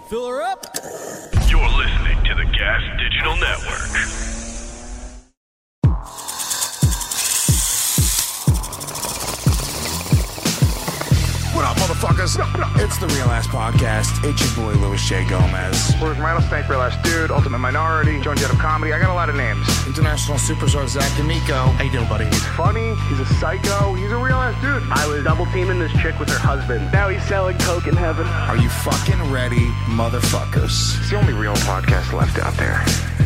Fill her up. You're listening to the Gas Digital Network. What up, motherfuckers? It's the Real Ass Podcast. It's your boy, Louis J. Gomez. Where's Rattlesnake, Real Ass Dude, Ultimate Minority, Joan Jett of Comedy. I got a lot of names. International superstar Zach D'Amico. How you doing, buddy? He's funny. He's a psycho. He's a real ass dude. I was double teaming this chick with her husband. Now he's selling coke in heaven. Are you fucking ready, motherfuckers? It's the only real podcast left out there.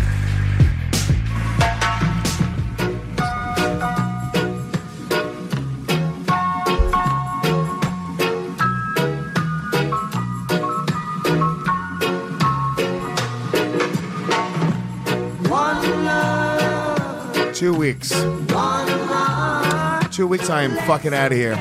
Two weeks. 2 weeks, I am fucking out of here.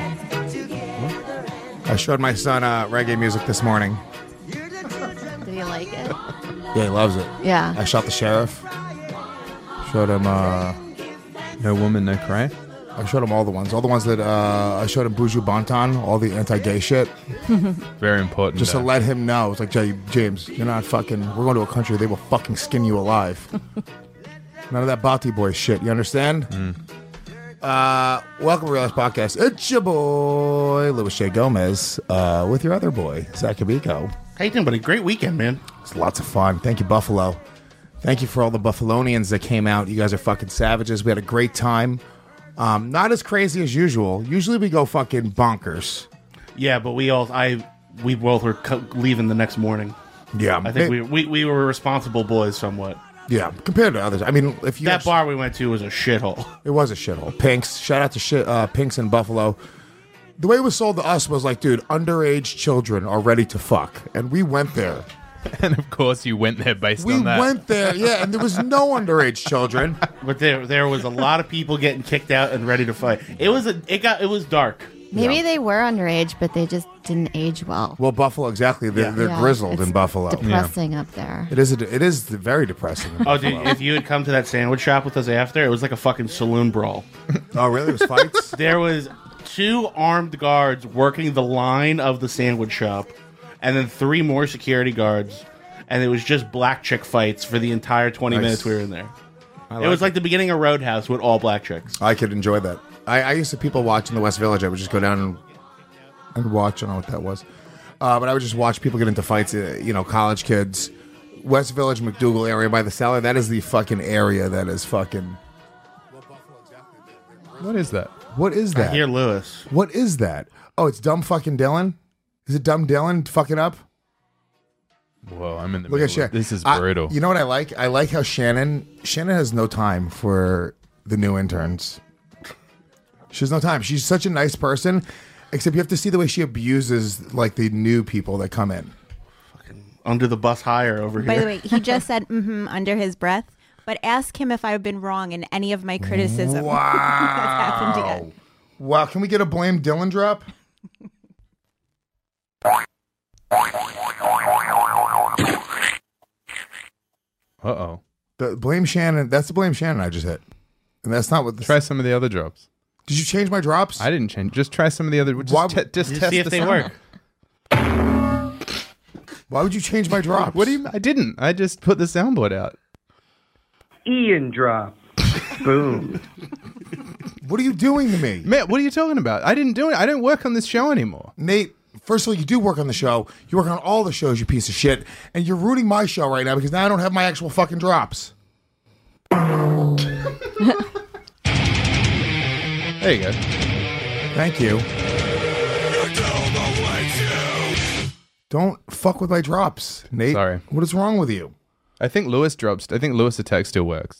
I showed my son reggae music this morning. Did he like it? Yeah, he loves it. Yeah. I shot the sheriff. Showed him, No Woman, No Cry. I showed him all the ones. All the ones that, I showed him Buju Banton, all the anti-gay shit. Very important. Just to let him know. It's like, James, you're not fucking, we're going to a country, they will fucking skin you alive. None of that Bati boy shit, you understand? Welcome to Real Ass Podcast. It's your boy, Louis J. Gomez, with your other boy, Zach D'Amico. How you doing, buddy? Great weekend, man. It's lots of fun. Thank you, Buffalo. Thank you for all the Buffalonians that came out. You guys are fucking savages. We had a great time. Not as crazy as usual. Usually we go fucking bonkers. Yeah, but we both were leaving the next morning. Yeah. I think we were responsible boys somewhat. Yeah, compared to others. I mean, if you that bar we went to was a shithole. It was a shithole. Pink's. Shout out to Pink's in Buffalo. The way it was sold to us was like, dude, underage children are ready to fuck. And we went there. And of course you went there based We on that. went there, yeah, and there was no underage children. But there was a lot of people getting kicked out and ready to fight. It was dark. Maybe they were underage, but they just didn't age well. Well, Buffalo, exactly. They're grizzled it's in Buffalo. Depressing up there. It is very depressing. Oh, dude, if you had come to that sandwich shop with us after, it was like a fucking saloon brawl. Oh, really? It was fights? There was 2 armed guards working the line of the sandwich shop, and then 3 more security guards, and it was just black chick fights for the entire 20 minutes we were in there. It was like the beginning of Roadhouse with all black chicks. I could enjoy that. I used to people watching the West Village. I would just go down and watch. I don't know what that was. But I would just watch people get into fights, college kids. West Village, McDougal area by the cellar. That is the fucking area that is fucking... What is that? What is that? I hear Lewis. What is that? Oh, it's dumb fucking Dylan? Is it dumb Dylan fucking up? Whoa, I'm in the Look middle. at Shannon. This is brutal. You know what I like? I like how Shannon has no time for the new interns. She has no time. She's such a nice person, except you have to see the way she abuses like the new people that come in. Fucking under the bus hire over here. By the way, he just said under his breath, but ask him if I've been wrong in any of my criticism. Wow. That's happened yet. Wow. Can we get a blame Dylan drop? Uh-oh. The blame Shannon. That's the blame Shannon I just hit. And that's not what this... Try some of the other drops. Did you change my drops? I didn't change. Just try some of the other... Just test see if they sound. work. Why would you change my drops? What do you... I didn't. I just put the soundboard out. Ian drop. Boom. What are you doing to me? Matt, what are you talking about? I didn't do it. I don't work on this show anymore. Nate, first of all, you do work on the show. You work on all the shows, you piece of shit. And you're ruining my show right now because now I don't have my actual fucking drops. There you go. Thank you. Don't fuck with my drops, Nate. Sorry. What is wrong with you? I think Lewis Attack still works.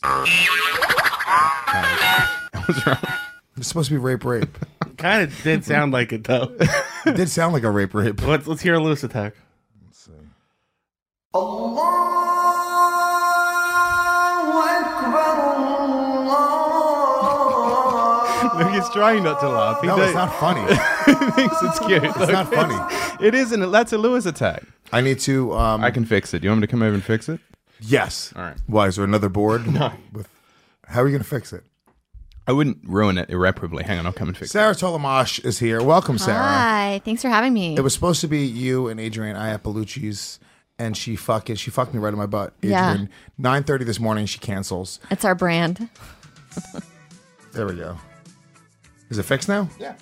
What's wrong? It's supposed to be rape. Kind of did sound like it, though. It did sound like a rape. Let's hear a Lewis Attack. Let's see. Look, he's trying not to laugh. No, it's not funny. He thinks it's cute. It's not funny. It isn't. That's a Lewis Attack. I need to... I can fix it. You want me to come over and fix it? Yes. All right. Why, is there another board? No. How are you going to fix it? I wouldn't ruin it irreparably. Hang on, I'll come and fix it. Sarah Tolamash is here. Welcome, Sarah. Hi, thanks for having me. It was supposed to be you and Adrian Iapolucci's, and she fucked me right in my butt. Yeah. Adrian, 9:30 this morning, she cancels. It's our brand. There we go. Is it fixed now? Yeah.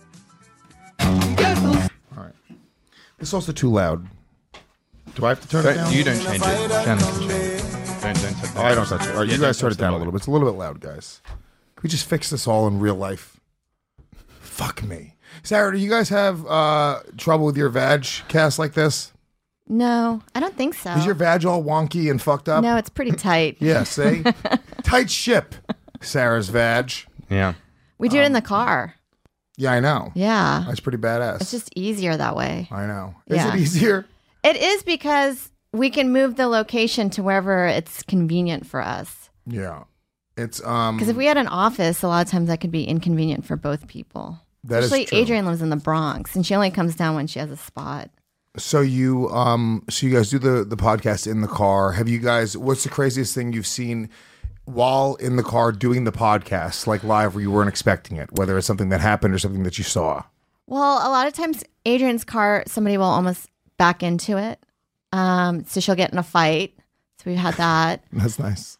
All right. It's also too loud. Do I have to turn it down? You don't change it. Shannon can change it. Don't touch Oh, I don't touch it. All right, Yeah, you don't guys turn touch it down the a little bit. It's a little bit loud, guys. Can we just fix this all in real life? Fuck me. Sarah, do you guys have trouble with your vag cast like this? No, I don't think so. Is your vag all wonky and fucked up? No, it's pretty tight. Yeah, see? Tight ship, Sarah's vag. Yeah. We do it in the car. Yeah, I know. Yeah. That's pretty badass. It's just easier that way. I know. Is Yeah. it easier? It is because we can move the location to wherever it's convenient for us. Yeah. It's Because if we had an office, a lot of times that could be inconvenient for both people. That is Especially true. Adrian lives in the Bronx, and she only comes down when she has a spot. So you guys do the podcast in the car. Have you guys, what's the craziest thing you've seen while in the car doing the podcast, like live, where you weren't expecting it, whether it's something that happened or something that you saw? Well, a lot of times Adrian's car, somebody will almost back into it. So she'll get in a fight. So we've had that. That's nice.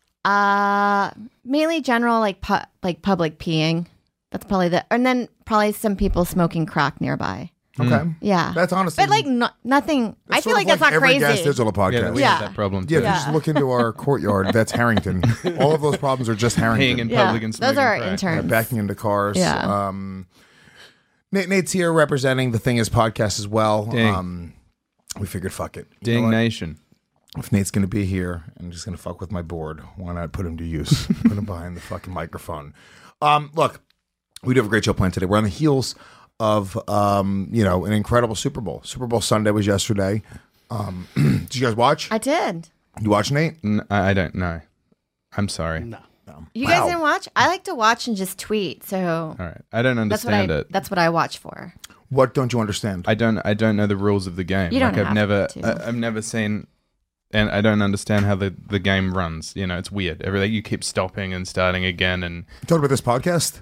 Mainly general, like public peeing. That's probably and then probably some people smoking crack nearby. Okay. Yeah. That's honestly. But like nothing. I That's feel sort like of that's not every crazy. Gas Digital podcast. Yeah, we Yeah. have that problem Yeah, too. if you just look into our courtyard, that's Harrington. All of those problems are just Harrington. Peeing in Yeah. public and smoking Those are our crack. interns. Backing into cars. Yeah. Nate's here representing the Thing Is podcast as well. Dang. We figured, fuck it. You know Ding what? Nation. If Nate's going to be here and just going to fuck with my board, why not put him to use? Put him behind the fucking microphone. Look, we do have a great show planned today. We're on the heels of, an incredible Super Bowl. Super Bowl Sunday was yesterday. Did you guys watch? I did. You watch, Nate? I don't know. I'm sorry. No. You Wow. guys didn't watch? I like to watch and just tweet. So All right. I don't that's what understand it. That's what I watch for. What don't you understand? I don't know the rules of the game. You don't I've have never to. I've never seen, and I don't understand how the game runs. You know, it's weird. Everything you keep stopping and starting again, and Talk about this podcast?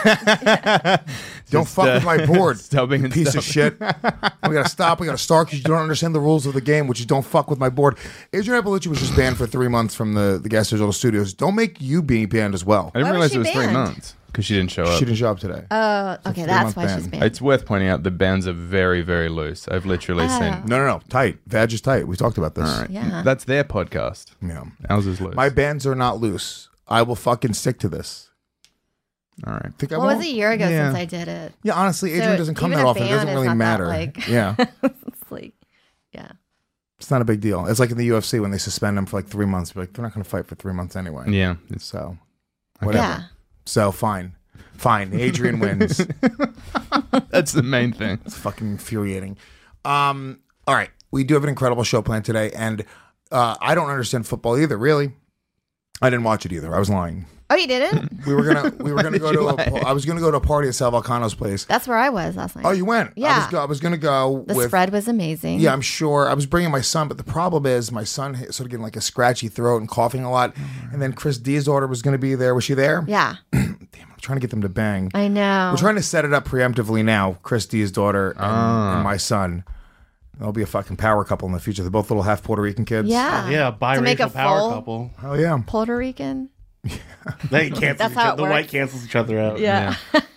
Don't Just, fuck with my board, stopping you and piece of shit. We got to stop. We got to start because you don't understand the rules of the game, which is don't fuck with my board. Adrian Appalucci was just banned for 3 months from the Gas Digital Studios. Don't make you be banned as well. I didn't Why realize was it she was 3 banned? months because she didn't show up. She didn't show up today. Oh, okay. That's 3-month why she's ban. banned. It's worth pointing out the bans are very, very loose. I've literally seen. No. Tight. Vag is tight. We talked about this. All right. Yeah. That's their podcast. Yeah. Ours is loose. My bans are not loose. I will fucking stick to this. All right. Think I Well, it won't? was a year ago Yeah. since I did it. Yeah, honestly, Adrian So doesn't come even that a often. It ban doesn't is really not that, matter. like- Yeah. It's like, yeah. It's not a big deal. It's like in the UFC when they suspend them for like 3 months. Like, they're not going to fight for 3 months anyway. Yeah. So, whatever. Yeah. So, fine. Adrian wins. That's the main thing. It's fucking infuriating. All right. We do have an incredible show planned today. And I don't understand football either, really. I didn't watch it either. I was lying. Oh, you didn't? We were gonna go you to lie? I was gonna go to a party at Sal Volcano's place. That's where I was last night. Oh, you went? Yeah. I was gonna go The with spread was amazing. Yeah, I'm sure. I was bringing my son, but the problem is my son sort of getting like a scratchy throat and coughing a lot. And then Chris D's daughter was going to be there. Was she there? Yeah. Damn, I'm trying to get them to bang. I know. We're trying to set it up preemptively now. Chris D's daughter and my son. They'll be a fucking power couple in the future. They're both little half Puerto Rican kids. Yeah. Yeah, To make a biracial power full couple. Oh yeah. Puerto Rican. They cancel That's each how other. it The works. white cancels each other out. Yeah.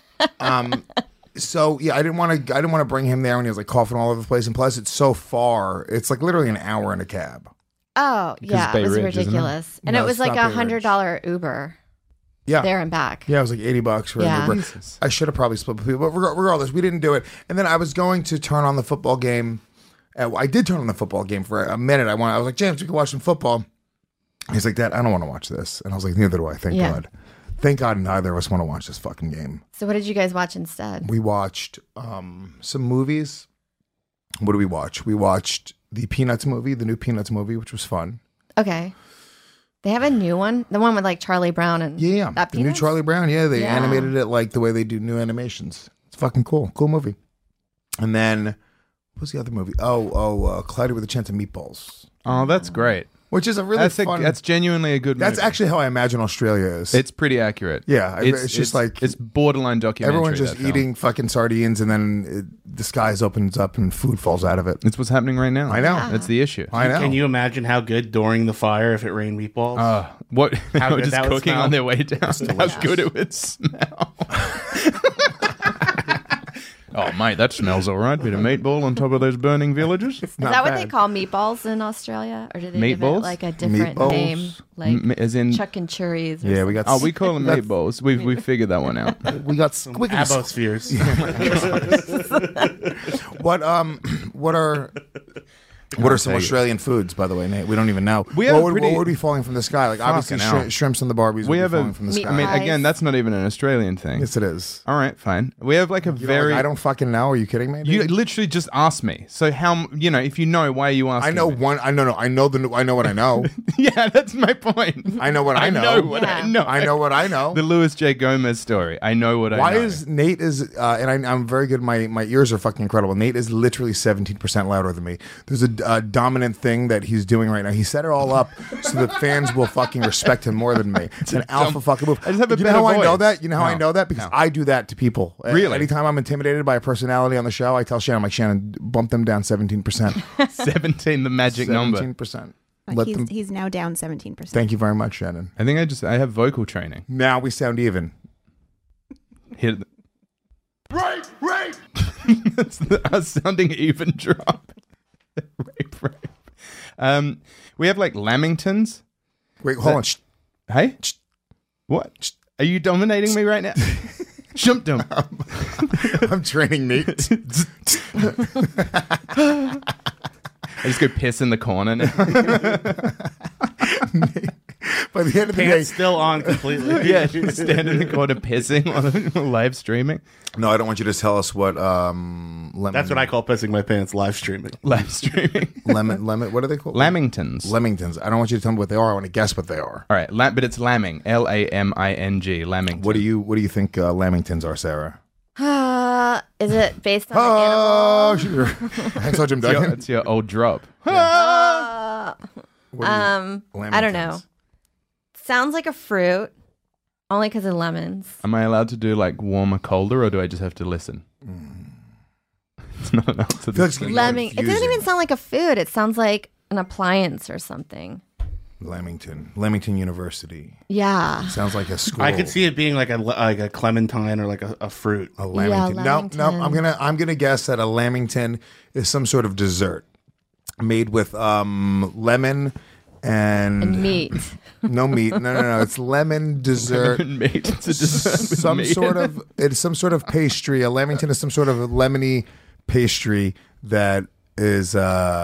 So yeah, I didn't want to bring him there when he was like coughing all over the place. And plus, it's so far. It's like literally an hour in a cab. Oh, yeah. Bay It was Ridge, isn't it? ridiculous. And No, it was it's like not a Bay Ridge. $100 Uber Yeah. there and back. Yeah, it was like $80 for Yeah. an Uber. I should have probably split with people, but regardless, we didn't do it. And then I was going to turn on the football game. I did turn on the football game for a minute. I was like, James, we can watch some football. He's like, Dad, I don't want to watch this. And I was like, neither do I. Thank Yeah. God. Thank God neither of us want to watch this fucking game. So what did you guys watch instead? We watched some movies. What did we watch? We watched the Peanuts movie, the new Peanuts movie, which was fun. Okay. They have a new one? The one with like Charlie Brown and Yeah, that the new Peanuts? Charlie Brown. Yeah, they Yeah. animated it like the way they do new animations. It's fucking cool. Cool movie. And then, what was the other movie? Cloudy with a Chance of Meatballs. Oh, that's great. which is a really fun. That's genuinely a good movie. That's actually how I imagine Australia is. It's pretty accurate. Yeah, it's just like it's borderline documentary. everyone's just that film. eating fucking sardines, and then the skies opens up and food falls out of it. It's what's happening right now. I know. That's the issue. I know. Can you imagine how good during the fire if it rained meatballs? What? How How good just that would cooking smell. on their way down. How good it would smell. Oh, mate, that smells all right. Bit of meatball on top of those burning villages. Is that what they call meatballs in Australia, or do they give Meatballs? it like a different Meatballs? name, like As in, chuck and churries? Or Yeah, we got. oh, we call them meatballs. We figured that one out. we got squiggly. Abospheres. What are some Australian foods, by the way, Nate? We don't even know. We have what a pretty- would be falling from the sky? Like obviously Fucking hell. shrimps and the Barbies We would have be a. falling from the Meat sky. I mean, pies. again, that's not even an Australian thing. Yes, it is. All right, fine. We have like a You know, very. like, I don't fucking know. Are you kidding me? You dude? literally just asked me. So how if you know, why are you asking? I know me? one. I know. I know the. I know what I know. Yeah, that's my point. I know what I know. what I Yeah. know. I know what I know. The Louis J. Gomez story. I know what I Why know. is Nate and I'm very good. My ears are fucking incredible. Nate is literally 17% louder than me. There's a dominant thing that he's doing right now. He set it all up so that fans will fucking respect him more than me. It's an alpha fucking move. I just have a you know better how I know voice. that? You know how I No. know that? Because No. I do that to people. Really? Anytime I'm intimidated by a personality on the show, I tell Shannon, I'm like, Shannon, bump them down 17%. 17, the magic number? 17%. Let them. He's now down 17%. Thank you very much, Shannon. I think I have vocal training. Now we sound even. Hit it. Right. That's a sounding even drop. rape. We have like lamingtons. Wait, hold on. Shh. Hey, what? Are you dominating me right now? Shump dum. I'm training Nate. I just go piss in the corner now. By the end of the day, Pants still on completely. Yeah, just stand in the corner pissing on live streaming. no, I don't want you to tell us what lemon. That's what I call pissing my pants live streaming. Live streaming. lemon. What are they called? Lamingtons. Lemingtons. I don't want you to tell me what they are. I want to guess what they are. All right, but it's lambing. Laming. Lamington. What do you think Lamingtons are, Sarah? Is it based on Oh, an sure. Thanks, Jim Duggan. It's your old drop. animal? What are you- I don't know. Lamingtons. Sounds like a fruit, only because of lemons. Am I allowed to do like warmer, colder, or do I just have to listen? It's not an answer. I feel like it's gonna be Lemming. It doesn't confusing. even sound like a food. It sounds like an appliance or something. Lamington University. Yeah. Sounds like a school. I could see it being like a clementine or like a fruit. a Lamington. Yeah, No, Lamington. I'm gonna guess that a Lamington is some sort of dessert made with lemon and Meat. No meat. No. It's lemon dessert. Meat. It's a dessert with some meat. it's some sort of pastry. A Lamington is some sort of lemony pastry that is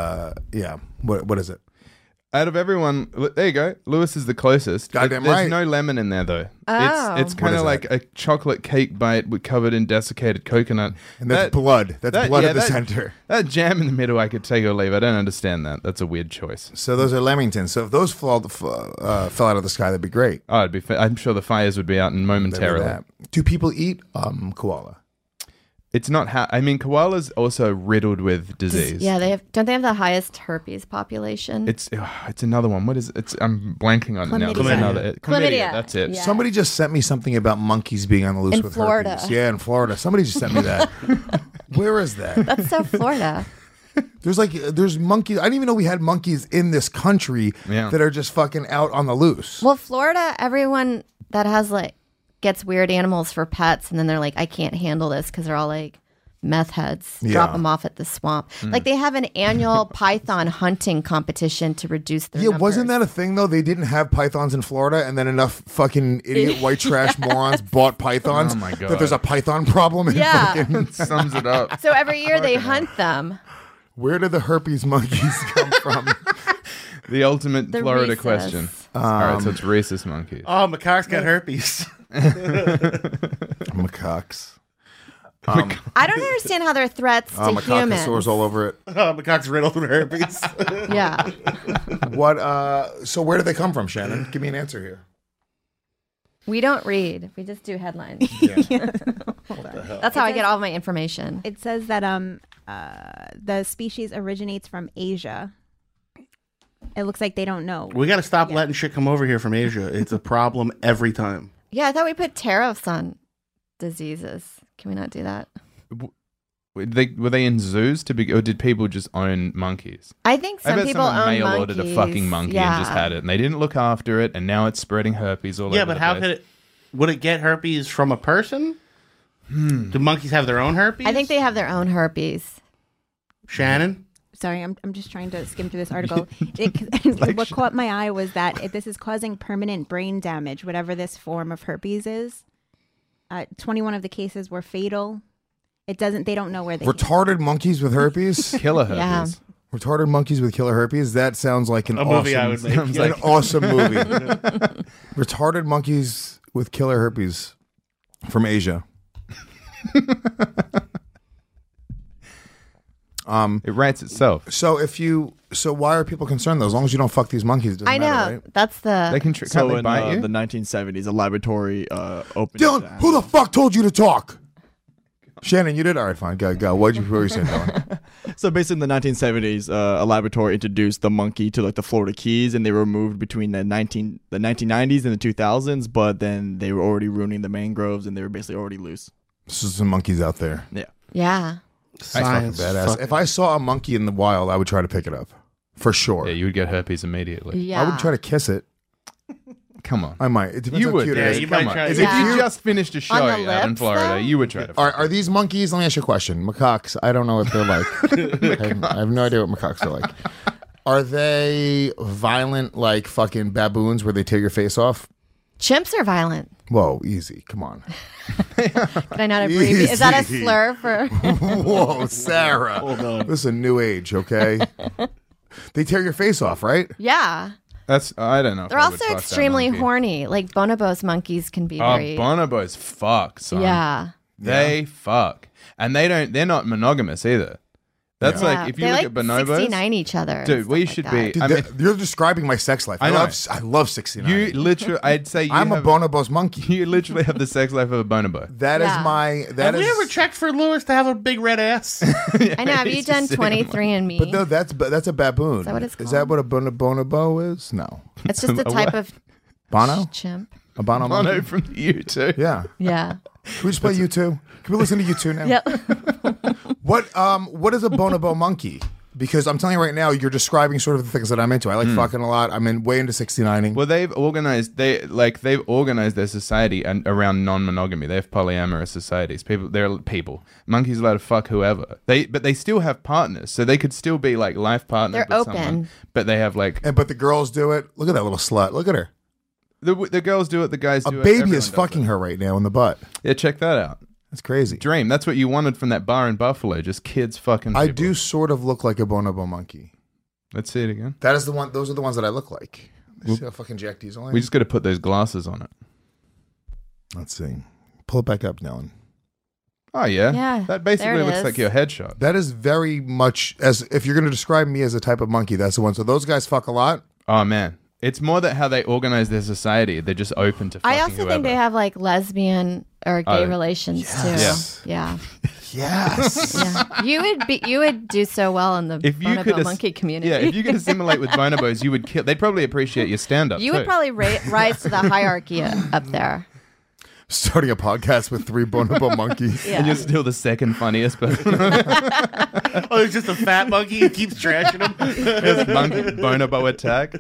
what is it? Out of everyone, there you go. Lewis is the closest. Goddamn There's right. no lemon in there though. Oh. It's kind is of like a chocolate cake bite covered in desiccated coconut. And that's blood. That's blood at the that- center. That jam in the middle, I could take or leave. I don't understand that. That's a weird choice. So those are Lamingtons. So if those fell out of the sky, that'd be great. Oh, I'm sure the fires would be out in momentarily. That. Do people eat koala? It's not how. I mean, koalas also riddled with disease. Yeah, don't they have the highest herpes population? It's another one. What is it? I'm blanking on it now. There's Chlamydia. another Chlamydia. That's it. Yeah. Somebody just sent me something about monkeys being on the loose In with Florida. herpes. Yeah, in Florida. Somebody just sent me that. Where is that? That's so Florida. There's monkeys. I didn't even know we had monkeys in this country Yeah. that are just fucking out on the loose. Well, Florida, everyone that has gets weird animals for pets, and then they're like, I can't handle this because they're all like meth heads. Drop Yeah. them off at the swamp. Like they have an annual python hunting competition to reduce their numbers. Wasn't that a thing though? They didn't have pythons in Florida, and then enough fucking idiot white trash morons bought pythons. Oh my God. That there's a python problem. In Yeah. fucking- Sums it up. So every year they hunt them. where did the herpes monkeys come from? The ultimate The Florida rhesus. question. All right, so it's rhesus monkeys. Oh, macaques got herpes. Macaques. I don't understand how they're threats to humans. Macacosaurs all over it. Oh, macaques riddled with herpes. Yeah. What? So where do they come from, Shannon? Give me an answer here. We don't read. We just do headlines. That's how I get all of my information. It says that the species originates from Asia. it looks like they don't know. We got to stop letting shit come over here from Asia. It's a problem every time. Yeah, I thought we put tariffs on diseases. Can we not do that? Were they in zoos or did people just own monkeys? I think I some bet people someone own mail monkeys. ordered a fucking monkey yeah. and just had it, and they didn't look after it, and now it's spreading herpes all over. Yeah, but the how place. could it? Would it get herpes from a person? Do monkeys have their own herpes? I think they have their own herpes. Shannon? Sorry, I'm just trying to skim through this article. What caught my eye was that this is causing permanent brain damage, whatever this form of herpes is. 21 of the cases were fatal. They don't know where they Retarded monkeys with herpes? Killer herpes. Yeah. Retarded monkeys with killer herpes? That sounds like an A movie I would make. an awesome movie. Retarded monkeys with killer herpes from Asia. It writes itself. So why are people concerned though? As long as you don't fuck these monkeys, it doesn't I know. matter, right? That's the. They can can't So they in bite you? the 1970s, a laboratory opened. Dylan, who the fuck told you to talk? Shannon, you did? All right, fine. Go. What were you saying, Dylan? So basically, in the 1970s, a laboratory introduced the monkey to like the Florida Keys, and they were moved between the 1990s and the 2000s. But then they were already ruining the mangroves, and they were basically already loose. This is some monkeys out there. Yeah. Yeah. Science. Badass. Fuck. If I saw a monkey in the wild, I would try to pick it up. For sure. Yeah, you would get herpes immediately. Yeah. I would try to kiss it. Come on. I might. It depends You how would. cute Yeah, it is. you Come might on. try. If Yeah. you just finished a show On the out in lips, Florida, though? you would try to. Are these monkeys? Let me ask you a question. Macaques. I don't know what they're like. I have no idea what macaques are like. Are they violent like fucking baboons where they tear your face off? Chimps are violent. Whoa, easy. Come on. Did I not abbreviate? Is that a Easy. slur for? Whoa, Sarah. Hold on. This is a new age, okay? They tear your face off, right? Yeah. That's I don't know. if They're I would also trust that extremely monkey. horny. Like bonobos monkeys can be Oh, very. bonobos fuck, son. Yeah. They fuck, and they're not monogamous either. That's Yeah. like if you they look like at bonobos, 69 each other. and dude, we stuff should like be. that. Dude, I mean, you're describing my sex life. I know. I love 69. you literally, I'd say you I'm a have, bonobos monkey. You literally have the sex life of a bonobo. That is Yeah. my. That Have is. we ever checked for Lewis to have a big red ass? I know. Have you He's done just sitting on 23andMe? But no, that's a baboon. Is that what it's Is that called? what a bonobo is? No. It's just a type of Bono? chimp. A bono Mono monkey? from you too. Yeah. Yeah. Can we just play U2? Can we listen to U2 now? Yep. What is a bonobo monkey? Because I'm telling you right now, you're describing sort of the things that I'm into. I like fucking a lot. I'm way into 69ing. Well, they've organized their society and around non-monogamy. They have polyamorous societies. Monkeys allowed to fuck whoever. But they still have partners, so they could still be like life partners. They're with open. someone, but they have like But the girls do it. Look at that little slut. Look at her. the girls do it, the guys A do it. baby everyone is does fucking it. her right now in the butt. Yeah, check that out. That's crazy. Dream. That's what you wanted from that bar in Buffalo. Just kids fucking. I people. do sort of look like a bonobo monkey. Let's see it again. That is the one. Those are the ones that I look like. See how fucking Jack Diesel I am? We just got to put those glasses on it. Let's see. Pull it back up, Dylan. Oh yeah, Yeah, That basically there it looks is. like your headshot. That is very much as if you're going to describe me as a type of monkey. That's the one. So those guys fuck a lot. Oh man, it's more that how they organize their society. They're just open to. Fucking I also whoever. think they have like lesbian or gay Oh, relations yes. too. Yeah. Yes. Yeah. You would do so well in the If you bonobo could monkey community. Yeah, if you could assimilate with bonobos, you would kill. They'd probably appreciate your stand-up. you too. would probably rise to the hierarchy up there. Starting a podcast with 3 bonobo monkeys. Yeah. And you're still the second funniest person. Oh, there's just a fat monkey who keeps trashing him. Monkey bonobo attack.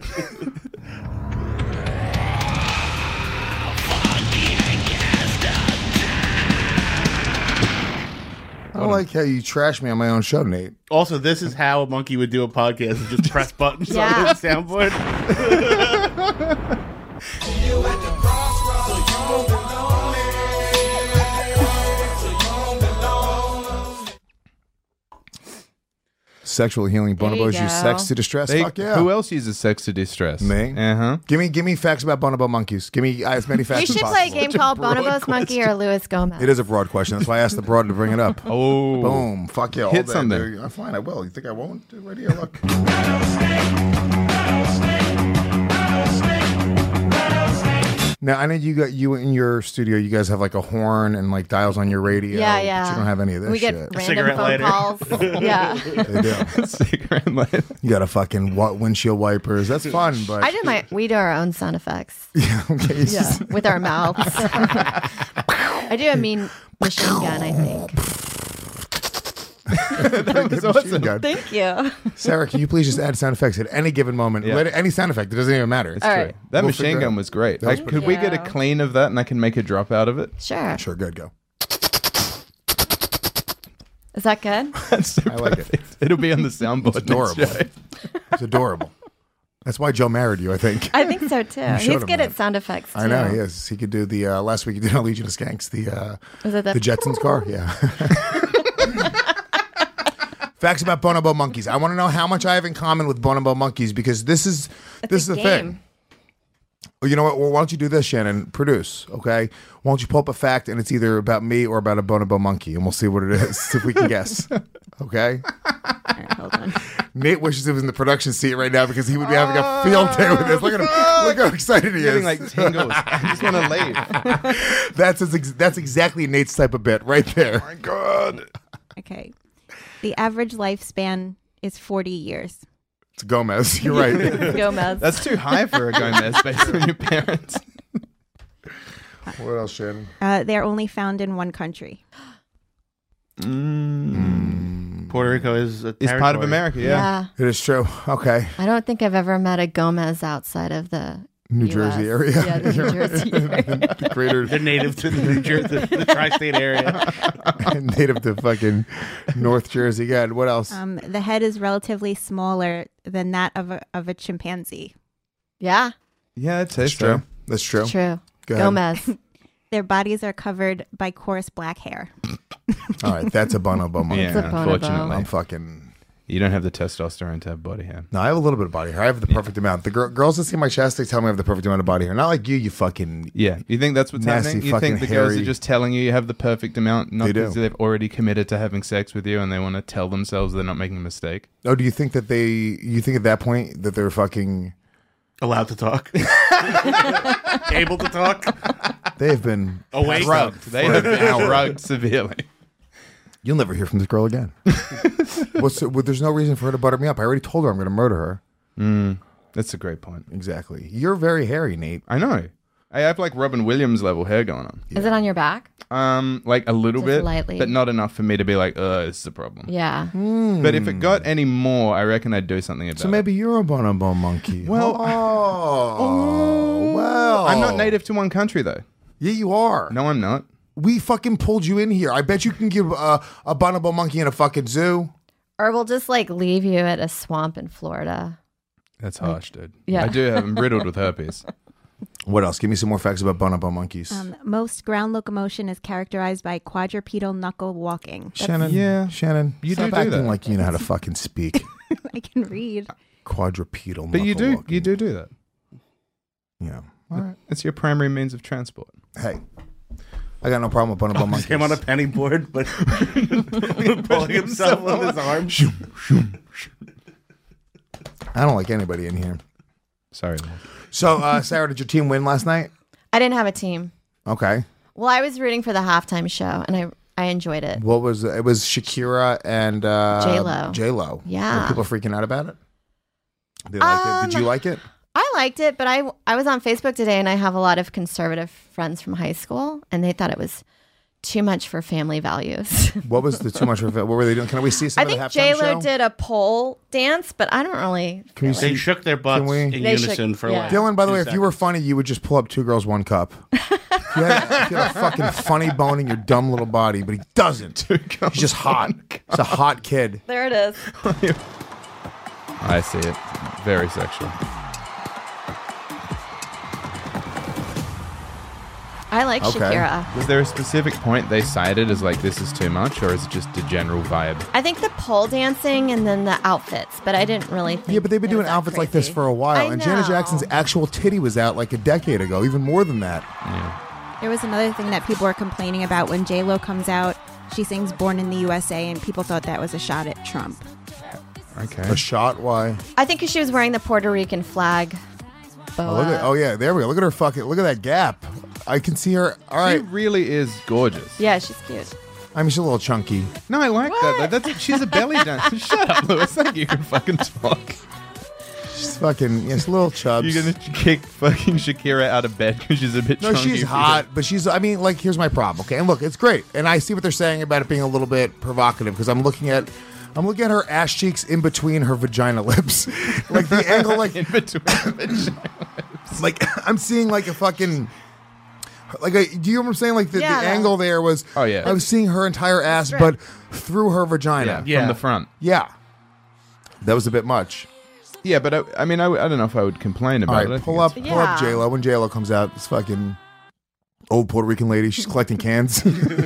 I don't like how you trash me on my own show, Nate. Also, this is how a monkey would do a podcast: is just press buttons Yeah. on the soundboard. Sexual healing There you bonobos use go. sex to distress. They- Fuck yeah. Who else uses sex to distress? Me. Uh-huh. Give me facts about bonobo monkeys. Give me as many facts You as should possible. play a game called broad Bonobos Monkey or Louis Gomez. It is a broad question. That's why I asked the broad to bring it up. Oh. Boom. Fuck yeah. All Hit day, something. dude. I'm fine. I will. You think I won't? Dude, right here. Look. Now I know you in your studio. You guys have like a horn and like dials on your radio. Yeah. But you don't have any of this. We get shit. random cigarette phone lighter. calls. Yeah. They do. Cigarette lighter. You got a fucking windshield wipers. That's fun, but We do our own sound effects. yeah, okay. Yeah, with our mouths. I do a mean machine gun, I think. That was awesome. Thank you. Sarah, can you please just add sound effects at any given moment? Yeah. Let it- any sound effect. It doesn't even matter. It's All true. right. That We'll machine figure it gun out. was great. That was Could we get a Yeah. clean of that and I can make a drop out of it? Sure. Sure, good. Go. Is that good? That's so I like it. perfect. It'll be on the soundboard. It's adorable. next show. It's adorable. That's why Joe married you, I think. I think so too. showed He's him good that. at sound effects too. I know he is. He could do the last week. He did on Legion of Skanks. Was it The Jetsons car. Yeah. Facts about bonobo monkeys. I want to know how much I have in common with bonobo monkeys because this is the thing. Well, you know what? Well, why don't you do this, Shannon? Produce, okay? Why don't you pull up a fact and it's either about me or about a bonobo monkey, and we'll see what it is. See if we can guess. Okay? All right, hold on. Nate wishes he was in the production seat right now because he would be having a field day with this. Look at him! Look how excited he Getting is. like tingles. I just want to leave. That's exactly Nate's type of bit right there. My God. Okay. The average lifespan is 40 years. It's Gomez. You're right. Gomez. That's too high for a Gomez based on your parents. What else, Shannon? They're only found in one country. Puerto Rico is a It's part of territory. America, yeah. yeah. It is true. Okay. I don't think I've ever met a Gomez outside of the New US. Jersey area. Yeah, the New Jersey area. The greater They're native to the New Jersey, the tri-state area. native to fucking North Jersey. God, what else? The head is relatively smaller than that of a chimpanzee. Yeah, Yeah, I'd say That's so. true. That's true. true. Go ahead. Gomez. Their bodies are covered by coarse black hair. All right, that's a bonobo monkey. Yeah, It's a bonobo. unfortunately. I'm fucking. You don't have the testosterone to have body hair. No, I have a little bit of body hair. I have the perfect amount. The girls that see my chest, they tell me I have the perfect amount of body hair. Not like you fucking. Yeah. You think that's what's Nasty happening? You fucking think the girls hairy- are just telling you have the perfect amount, not They do. because they've already committed to having sex with you and they want to tell themselves they're not making a mistake? Oh, do you think that you think at that point that they're fucking. Allowed to talk. Able to talk. They've been Awake. Drugged. They have been drugged severely. You'll never hear from this girl again. There's no reason for her to butter me up. I already told her I'm going to murder her. That's a great point. Exactly. You're very hairy, Nate. I know. I have like Robin Williams level hair going on. Is it on your back? Like a little Just bit, lightly. but not enough for me to be like, this is a problem. Yeah. But if it got any more, I reckon I'd do something about So maybe you're a bonobo monkey. Well, well. it. I'm not native to one country though. Yeah, you are. No, I'm not. We fucking pulled you in here. I bet you can give a bonobo monkey in a fucking zoo. Or we'll just like leave you at a swamp in Florida. That's harsh, dude. yeah. I do have I'm riddled with herpes. What else? Give me some more facts about bonobo monkeys. Most ground locomotion is characterized by quadrupedal knuckle walking. Shannon, yeah. Shannon, You stop do do acting that. like you know how to fucking speak. I can read. Quadrupedal. But you knuckle do walking. you do that. Yeah. All right. It's your primary means of transport. Hey, I got no problem with bonobo monkeys. Him on a penny board, but pulling himself on his arm. I don't like anybody in here. Sorry. So, Sarah, did your team win last night? I didn't have a team. Okay. Well, I was rooting for the halftime show, and I enjoyed it. What was it? Was Shakira and J-Lo. J-Lo. Yeah. Were people freaking out about it? They liked it. Did you like it? I liked it, but I was on Facebook today, and I have a lot of conservative friends from high school, and they thought it was too much for family values. What was the too much? What were they doing? Can we see some I of the think halftime J-Lo show? did a pole dance, but I don't really. Can you They see? shook their butts we- in They unison shook- for yeah. like Dylan, by the 2 way, if you were seconds. funny, you would just pull up 2 girls, 1 cup. If you had a fucking funny bone in your dumb little body, but he doesn't. He's just hot. He's a hot kid. There it is. I see it. Very sexual. I like Okay. Shakira. Was there a specific point they cited as like this is too much, or is it just a general vibe? I think the pole dancing and then the outfits, but I didn't really think. Yeah, but they've been it was doing that outfits like this crazy. for a while. I And Janet know. Jackson's actual titty was out like a decade ago, even more than that. Yeah. There was another thing that people were complaining about when J-Lo comes out. She sings "Born in the USA," and people thought that was a shot at Trump. Okay. A shot? Why? I think 'cause she was wearing the Puerto Rican flag boa. Oh yeah, there we go. Look at her fucking. Look at that gap. I can see her. All She right. really is gorgeous. Yeah, she's cute. I mean, she's a little chunky. No, I like that. That's she's a belly dancer. Shut up, Lewis. Think you can fucking talk. She's fucking. Yes, little chubs. You're gonna kick fucking Shakira out of bed because she's a bit. No, chunky she's for hot, but she's. I mean, like, here's my problem. Okay, and look, it's great, and I see what they're saying about it being a little bit provocative because I'm looking at her ass cheeks in between her vagina lips, like the angle, like in between vagina lips. like I'm seeing like a fucking. Like, do you know what I'm saying? Like the Yeah. angle there was. Oh, yeah. I was seeing her entire ass, but through her vagina. Yeah, from the front. Yeah. That was a bit much. Yeah, but I mean, I don't know if I would complain All about it. I right, think pull up Yeah. J Lo. When J Lo comes out, this fucking old Puerto Rican lady. She's collecting cans.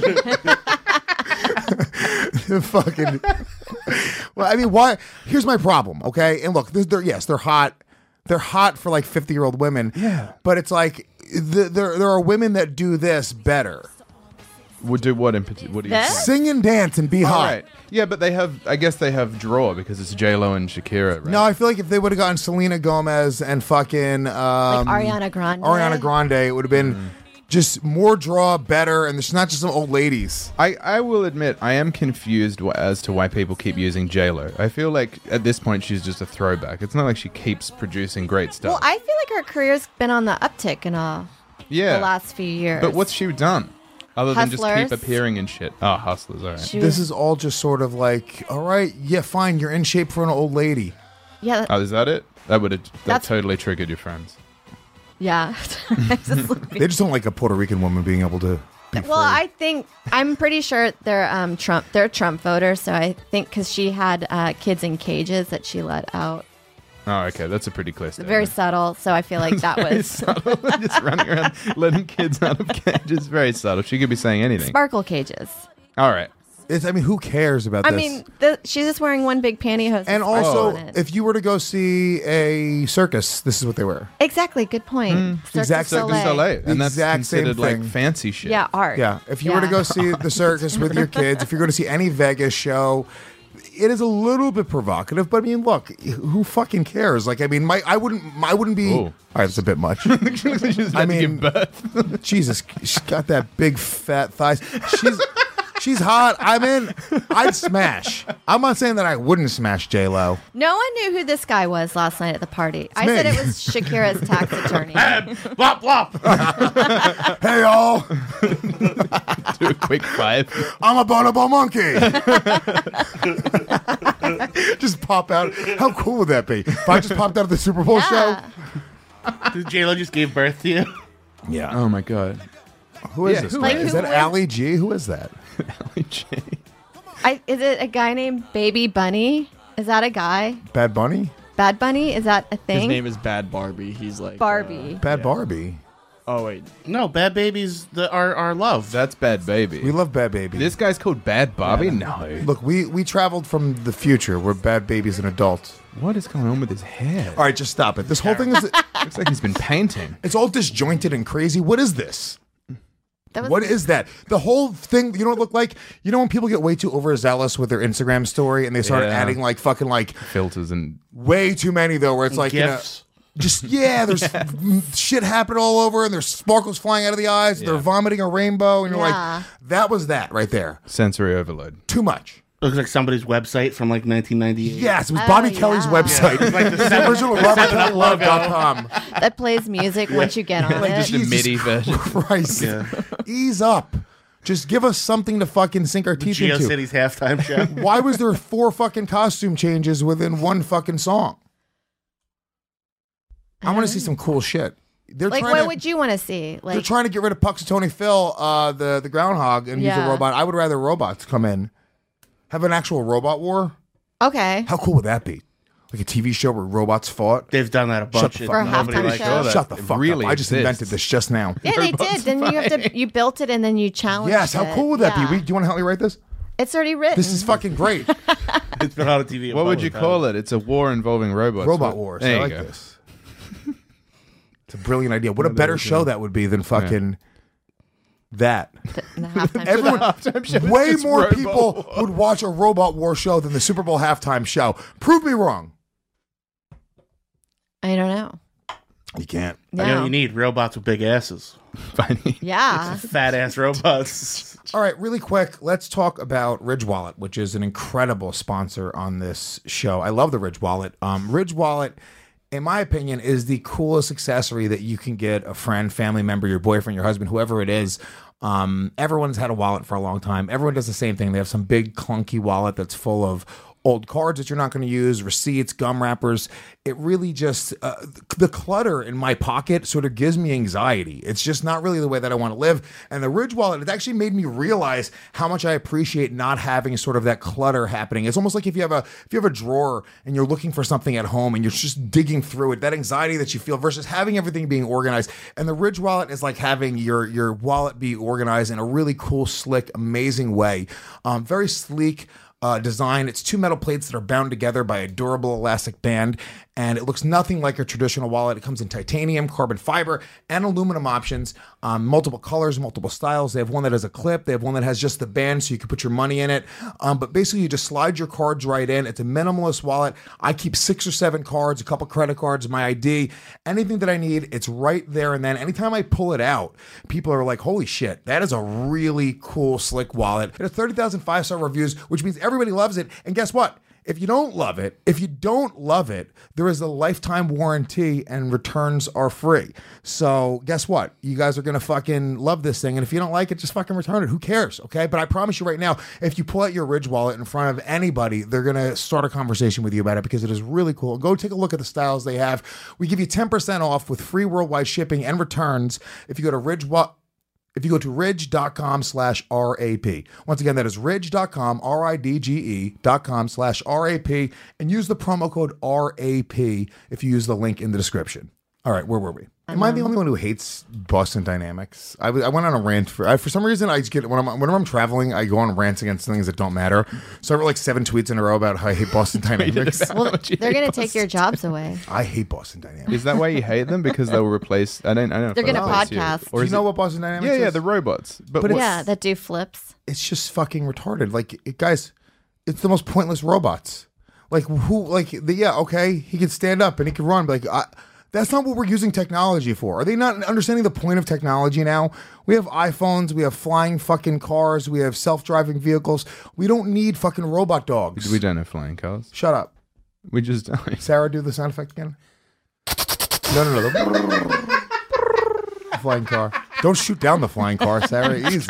Fucking. Well, I mean, why? Here's my problem. Okay, and look, they're hot. They're hot for like 50-year-old women. Yeah. But it's like there are women that do this better. Would do what in particular? What do you This? think? Sing and dance and be All hot. right. Yeah, but they have. I guess they have draw because it's J Lo and Shakira. Right? No, I feel like if they would have gotten Selena Gomez and fucking Like Ariana Grande. Ariana Grande, it would have been just more draw, better, and there's not just some old ladies. I will admit I am confused as to why people keep using J Lo. I feel like at this point she's just a throwback. It's not like she keeps producing great stuff. Well, I feel like her career's been on the uptick in the last few years. But what's she done other than just Hustlers. keep appearing in shit? Oh, Hustlers, all right. She This was- is all just sort of like, all right, yeah, fine, you're in shape for an old lady. yeah, Oh, is that it? That would have That's- totally triggered your friends. yeah. They just don't like a Puerto Rican woman being able to be Well, I'm pretty sure they're Trump voters. So I think because she had kids in cages that she let out, Oh, okay, that's a pretty clear statement. very subtle. So I feel like that Very was subtle. Just running around letting kids out of cages. Very subtle. She could be saying anything. sparkle cages. All right. I mean, who cares about I this? mean, she's just wearing one big pantyhose. And with sparkle also, on it. if you were to go see a circus, this is what they wear. Exactly, good point. Cirque Exact- du Cirque du Soleil. Soleil. And that's Exact same considered like thing. fancy shit. Yeah, art. Yeah, if you were to go see the circus with your kids, if you're going to see any Vegas show, it is a little bit provocative. But I mean, look, who fucking cares? Like, I mean, I wouldn't be. Ooh. All right, that's a bit much. She's I about to mean- give birth. Jesus, she's got that big fat thighs. She's hot. I'm in. I'd smash. I'm not saying that I wouldn't smash J Lo. No one knew who this guy was last night at the party. I me. said it was Shakira's tax attorney. Blop blop. Hey y'all, Do a quick five. I'm a bonobo monkey. Just pop out. How cool would that be? If I just popped out of the Super Bowl show. Yeah. Did J-Lo just gave birth to you? Yeah. Oh my god. Who is Yeah, this? who guy? is- Is that who is- Ali G? Who is that? Is it a guy named Baby Bunny? Is that a guy? Bad Bunny? Bad Bunny? Is that a thing? His name is Bad Barbie. He's like Barbie. Bad Barbie. Oh wait, No, Bad Baby's our love. That's Bad Baby. We love Bad Baby. This guy's called Bad Bobby? No. Look, we traveled from the future where Bad Baby's an adult. What is going on with his hair? All right, just stop it. This whole thing is Looks like he's been painting. it's all disjointed and crazy. What is this? That was What is that? The whole thing, you know what it looked like? You know when people get way too overzealous with their Instagram story and they start Yeah. adding like fucking like Filters and way too many though, where it's like, you know, Gifts. just, there's shit happening all over and there's sparkles flying out of the eyes. They're Yeah. vomiting a rainbow. And you're Yeah. like, that was that right there. sensory overload. Too much. Looks like somebody's website from like 1998. Yes, it was Bobby Kelly's yeah. website. It's like the The original RobertKellyLove.com. that plays music once you get on it. Just a MIDI version. Christ. Ease up. Just give us something to fucking sink our teeth into. GeoCities halftime show. Why was there 4 fucking costume changes within one fucking song? I want to see some cool shit. They're Like, trying what to, would you want to see? they're Like, trying to get rid of Puxatony Phil, the groundhog, and use a Yeah. robot. I would rather robots come in. Have an actual robot war. okay. How cool would that be? Like a TV show where robots fought. They've done that a bunch. the Of fuck up. For a nobody halftime likes show? it. Shut the fuck really up! I just exists. invented this just now. Yeah, they did. Then you have to. You built it and then you challenged Yes, how it. cool would that Yeah. be? Do you want to help me write this? It's already written. This is fucking great. It's been on TV. What would you call it? It's a war involving robots. Robot Wars. There I you like go. this. It's a brilliant idea. What a better show that would be than fucking that. in the halftime Everyone, show. way just more Robot people would watch a Robot War show than the Super Bowl halftime show. Prove me wrong. I don't know. You can't. You know what you need? Robots with big asses. Funny. Yeah. Fat ass robots. All right, really quick, let's talk about Ridge Wallet, which is an incredible sponsor on this show. I love the Ridge Wallet. Ridge Wallet, in my opinion, is the coolest accessory that you can get a friend, family member, your boyfriend, your husband, whoever it is. Everyone's had a wallet for a long time. Everyone does the same thing. They have some big clunky wallet that's full of old cards that you're not going to use, receipts, gum wrappers. It really just, the clutter in my pocket sort of gives me anxiety. It's just not really the way that I want to live. And the Ridge Wallet, it actually made me realize how much I appreciate not having sort of that clutter happening. It's almost like if you have a drawer and you're looking for something at home and you're just digging through it, that anxiety that you feel versus having everything being organized. And the Ridge Wallet is like having your wallet be organized in a really cool, slick, amazing way. Very sleek design. It's 2 metal plates that are bound together by a durable elastic band, and it looks nothing like a traditional wallet. It comes in titanium, carbon fiber, and aluminum options, multiple colors, multiple styles. They have one that has a clip. They have one that has just the band so you can put your money in it. But basically, you just slide your cards right in. It's a minimalist wallet. I keep 6 or 7 cards, a couple credit cards, my ID, anything that I need. It's right there and then. Anytime I pull it out, people are like, holy shit, that is a really cool, slick wallet. It has 30,000 5-star reviews, which means everybody loves it. And guess what? If you don't love it, there is a lifetime warranty and returns are free. So guess what? You guys are going to fucking love this thing. And if you don't like it, just fucking return it. Who cares? Okay. But I promise you right now, if you pull out your Ridge Wallet in front of anybody, they're going to start a conversation with you about it because it is really cool. Go take a look at the styles they have. We give you 10% off with free worldwide shipping and returns if you go to ridge.com/RAP. Once again, that is ridge.com, RIDGE.com/RAP, and use the promo code RAP if you use the link in the description. All right, where were we? Am I the only one who hates Boston Dynamics? I went on a rant for some reason. I just get whenever I'm traveling, I go on rants against things that don't matter. So I wrote like 7 tweets in a row about how I hate Boston Dynamics. Well, they're going to take your jobs away. I hate Boston Dynamics. Is that why you hate them? Because they'll replace. I don't know. They're going to podcast. Do you know what Boston Dynamics is? Yeah, the robots. But that do flips. It's just fucking retarded. Like, guys, it's the most pointless robots. Like who? Like okay, he can stand up and he can run. But like that's not what we're using technology for. Are they not understanding the point of technology now? We have iPhones, we have flying fucking cars, we have self-driving vehicles. We don't need fucking robot dogs. We don't have flying cars. Shut up. We just don't. Sarah, do the sound effect again. No. Flying car. Don't shoot down the flying car, Sarah. Easy.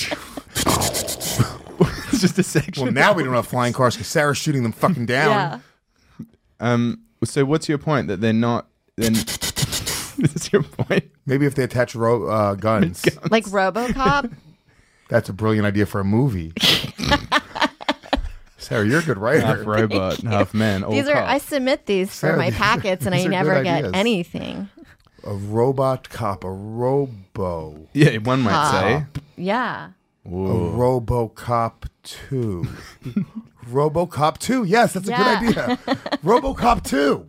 It's just a section. Well, now we don't have flying cars because Sarah's shooting them fucking down. Yeah. So what's your point that they're not? Then this is your point. Maybe if they attach guns. Like RoboCop? That's a brilliant idea for a movie. Sarah, you're a good writer. Half robot, half man. I submit these for Sarah, my packets and I these are never good get ideas. anything. A robot cop, a robo. Yeah, one might say. Yeah. Whoa. A RoboCop 2. RoboCop 2. Yes, that's a good idea. RoboCop 2.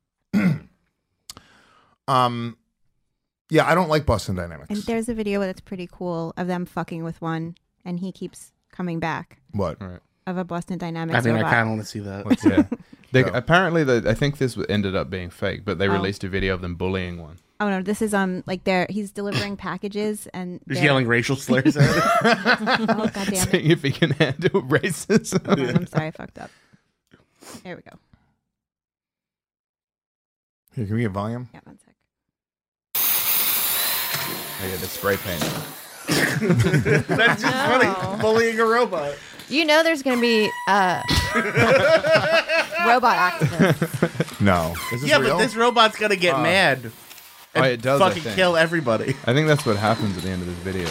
Yeah, I don't like Boston Dynamics. And there's a video that's pretty cool of them fucking with one, and he keeps coming back. What? Right. Of a Boston Dynamics I think robot. I kind of want to see that. Yeah. Apparently, I think this ended up being fake, but they released a video of them bullying one. Oh no, this is like he's delivering packages and Just yelling racial slurs at it. Oh goddamn it! Seeing if he can handle racism. Hold on, I'm sorry, I fucked up. There we go. Here, can we get volume? Yeah, one sec. Oh, yeah, the spray paint. That's just funny. Bullying a robot. You know there's going to be robot activists. No. Is this Yeah, real? but this robot's gonna get mad and it does, I fucking think. kill everybody. I think that's what happens at the end of this video.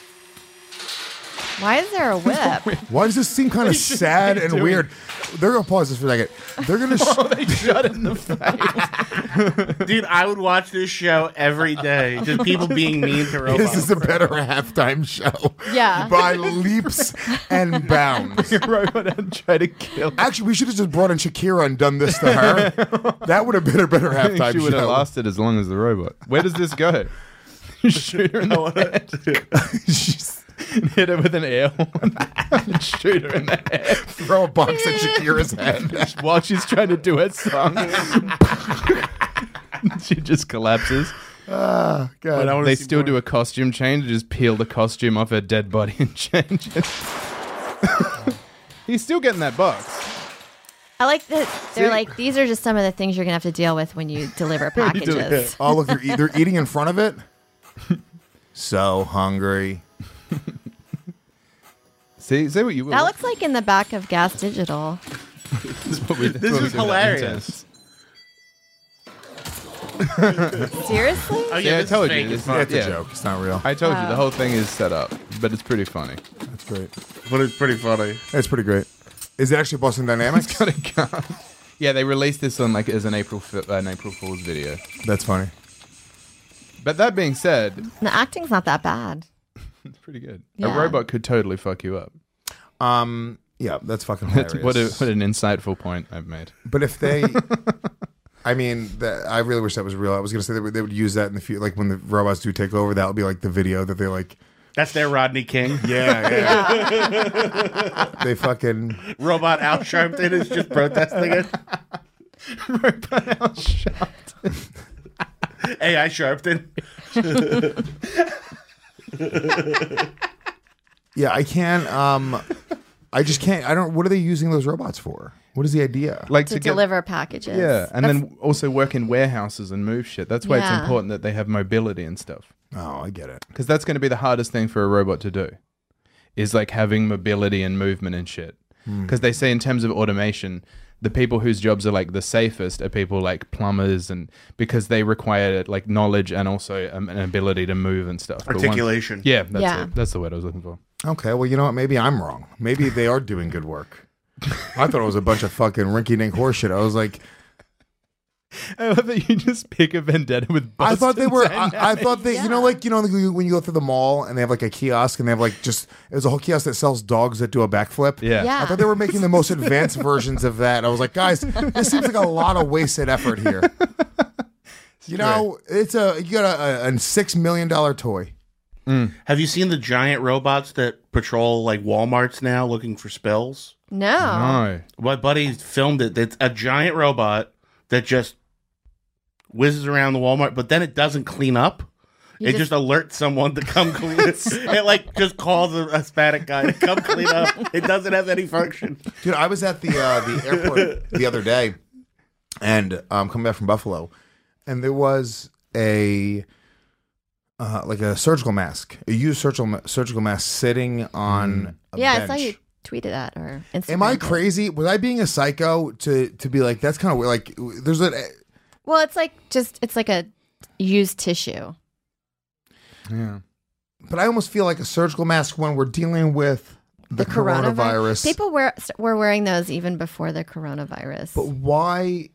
Why is there a whip? Why does this seem kind of sad and doing? weird? They're going to pause this for a second. They're going to... They shot it in the face. Dude, I would watch this show every day. Just people being mean to robots. This is a better halftime show. Yeah. By leaps and bounds. Robot and try to kill. Actually, we should have just brought in Shakira and done this to her. That would have been a better I think halftime she would have show. lasted as long as the robot. Where does this go? Shoot her in the head. Hit her with an air horn. Shoot her in the head. Throw a box at Shakira's head. While she's trying to do her song. She just collapses. God. But I wanna They see still more. do a costume change, just peel the costume off her dead body and change it. He's still getting that box. I like that they're like, these are just some of the things you're gonna have to deal with when you deliver packages. Oh, look, they're eating in front of it. So hungry. See what you. That looks like in the back of Gas Digital. This is hilarious. Seriously? Oh Yeah, I this is told fake you. as This fuck. It's a joke. It's not real. I told you the whole thing is set up, but it's pretty funny. That's great. But it's pretty funny. It's pretty great. Is it actually Boston Dynamics? It's got a gun. Yeah, they released this on as an April Fool's video. That's funny. But that being said, The acting's not that bad. it's pretty good. Yeah. A robot could totally fuck you up. Yeah, that's fucking That's hilarious. what an insightful point I've made. But if they, I mean, I really wish that was real. I was gonna say they would use that in the future, like when the robots do take over. That would be like the video that they like. That's their Rodney King. Yeah. They fucking Robot Al Sharpton is just protesting it. Robot Al Sharpton. AI Sharpton. Yeah, I can't. I just can't. I don't. What are they using those robots for? What is the idea? Like To to get, deliver packages. yeah, and then also work in warehouses and move shit. That's why it's Yeah. important that they have mobility and stuff. Oh, I get it. Because that's going to be the hardest thing for a robot to do, is like having mobility and movement and shit. Because they say in terms of automation, the people whose jobs are like the safest are people like plumbers, and because they require like knowledge and also an ability to move and stuff. But Articulation. yeah, that's Yeah. it. That's the word I was looking for. Okay, well, you know what? Maybe I'm wrong. Maybe they are doing good work. I thought it was a bunch of fucking rinky-dink horseshit. I was like, I love that you just pick a vendetta with. I thought they were. Boston I thought they. Yeah. You know, like when you go through the mall and they have like a kiosk and they have like just there's a whole kiosk that sells dogs that do a backflip. Yeah. Yeah. I thought they were making the most advanced versions of that. I was like, guys, this seems like a lot of wasted effort here. You know, it's you got a $6 million toy. Have you seen the giant robots that patrol like Walmarts now looking for spills? No. No. My buddy filmed it. It's a giant robot that just whizzes around the Walmart, but then it doesn't clean up. It just alerts someone to come clean it. It like just calls a Hispanic guy to come clean up. It doesn't have any function. Dude, I was at the airport the other day, and coming back from Buffalo, and there was a like a surgical mask, a used surgical mask sitting on a Yeah, bench. I saw you tweeted that or Instagram. Am I crazy? Was I being a psycho to be like that's kind of weird? Like there's a Well, it's like a used tissue. Yeah. but I almost feel like a surgical mask when we're dealing with the coronavirus. People were wearing those even before the coronavirus. But why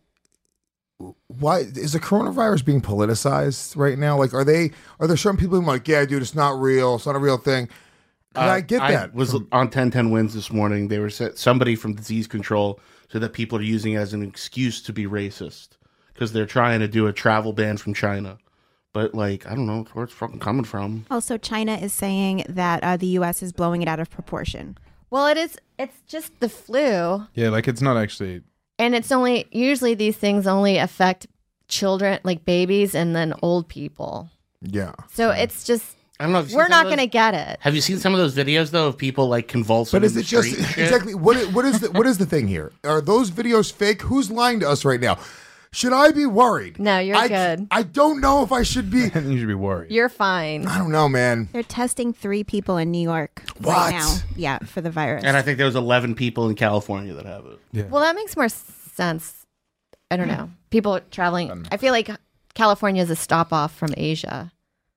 is the coronavirus being politicized right now? Like, are there certain people who are like, yeah, dude, it's not real. It's not a real thing. And I get that. I was on 1010 Wins this morning. They were somebody from disease control said that people are using it as an excuse to be racist because they're trying to do a travel ban from China. But like, I don't know where it's fucking coming from. Also, China is saying that the U.S. is blowing it out of proportion. Well, it's just the flu, Yeah, like it's not actually. and it's only usually these things only affect children, like babies, and then old people. Yeah. So it's just I don't know. If you've we're seen not some of going to get it. Have you seen some of those videos though of people like convulsing? But is in it the just street and shit? exactly what is the thing here? Are those videos fake? Who's lying to us right now? Should I be worried? No, you're good. I don't know if I should be. You should be worried. You're fine. I don't know, man. They're testing 3 people in New York What? right now. Yeah, for the virus. And I think there was 11 people in California that have it. Well, that makes more sense. I don't know. People traveling. I feel like California is a stop off from Asia.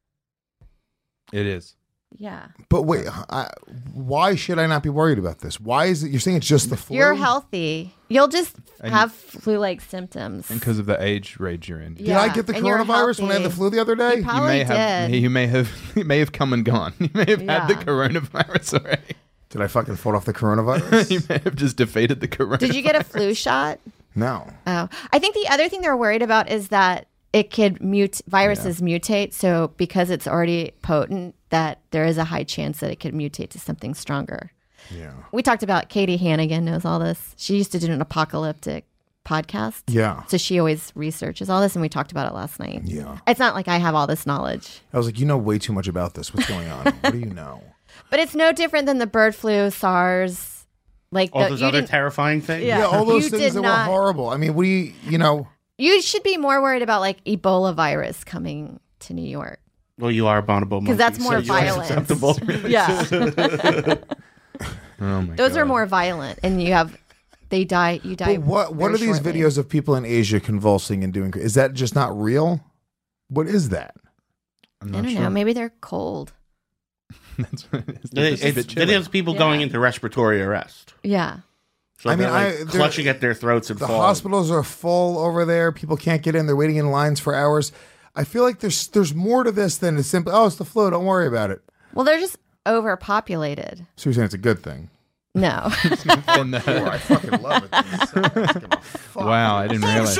It is. Yeah. But wait, why should I not be worried about this? Why is it? You're saying it's just the flu? You're healthy. You'll just And- have flu-like symptoms. And because of the age range you're in. Did I get the and you're coronavirus when I had the healthy. flu the other day? You probably did. You may have it may have come and gone. You may have had the Yeah. coronavirus already. Did I fucking fought off the coronavirus? You may have just defeated the coronavirus. Did you get a flu shot? No. Oh, I think the other thing they're worried about is that it could viruses mutate. So because it's already potent, that there is a high chance that it could mutate to something stronger. Yeah. We talked about Katie Hannigan knows all this. She used to do an apocalyptic podcast. Yeah. So she always researches all this, and we talked about it last night. Yeah. It's not like I have all this knowledge. I was like, you know way too much about this. What's going on? What do you know? But it's no different than the bird flu, SARS, like All those other terrifying things. Yeah. Yeah, all those You things did that not- were horrible. I mean, you know. You should be more worried about like Ebola virus coming to New York Well, you are a bonobo monkey. because that's more so you're violent. susceptible. Yeah, Oh my those God. are more violent, and you die. You die. But what very are these shortly. videos of people in Asia convulsing and doing? Is that just not real? What is that? I'm I not don't sure. know. Maybe they're cold. That's what it is. They're just a It's bit chilly. videos people Yeah. going into respiratory arrest. Yeah. So I mean, they're like they're- clutching at their throats and The falling. hospitals are full over there. People can't get in. They're waiting in lines for hours. I feel like there's more to this than it's simply, oh, it's the flu. Don't worry about it. Well, they're just overpopulated. So you're saying it's a good thing? No. In the- I fucking love it. wow, I didn't realize.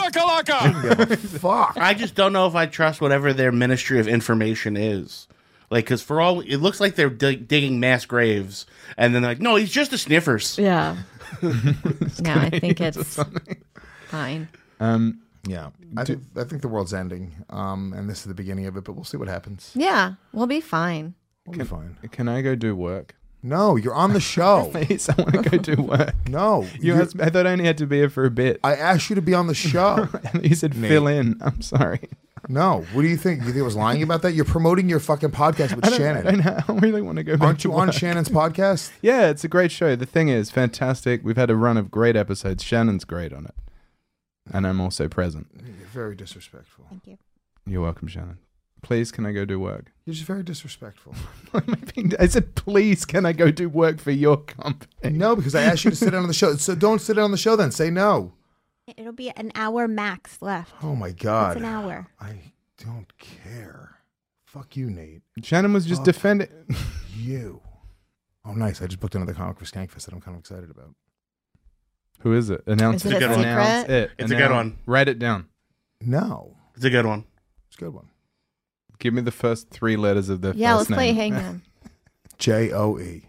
Fuck. I just don't know if I trust whatever their Ministry of Information is. Like, because for all it looks like they're digging mass graves, and then they're like, no, he's just a sniffers. Yeah. No, I think it's fine. Yeah, I think the world's ending, and this is the beginning of it. But we'll see what happens. Yeah, we'll be fine. We'll be fine. Can I go do work? No, you're on the show. Please, I want to go do work. No, I thought I only had to be here for a bit. I asked you to be on the show. You said Nate. fill in. I'm sorry. No, what do you think? You think I was lying about that? You're promoting your fucking podcast with Shannon. I really want to go back Aren't to you on work. Shannon's podcast? Yeah, it's a great show. The thing is, fantastic. We've had a run of great episodes. Shannon's great on it. And I'm also present. You're very disrespectful. Thank you. You're welcome, Shannon. Please, can I go do work? You're just very disrespectful. I said, please, can I go do work for your company? No, because I asked you to sit on the show. So don't sit on the show then. Say no. It'll be an hour max left. Oh my God. It's an hour. I don't care. Fuck you, Nate. Shannon was just defending. You. Oh, nice. I just booked another comic for Skankfest that I'm kind of excited about. Who is it? Announce Is it. it a Announce secret? it. It's a good one. Write it down. No. It's a good one. It's a good one. Give me the first 3 letters of the Yeah, first let's play name. Hangman. J-O-E.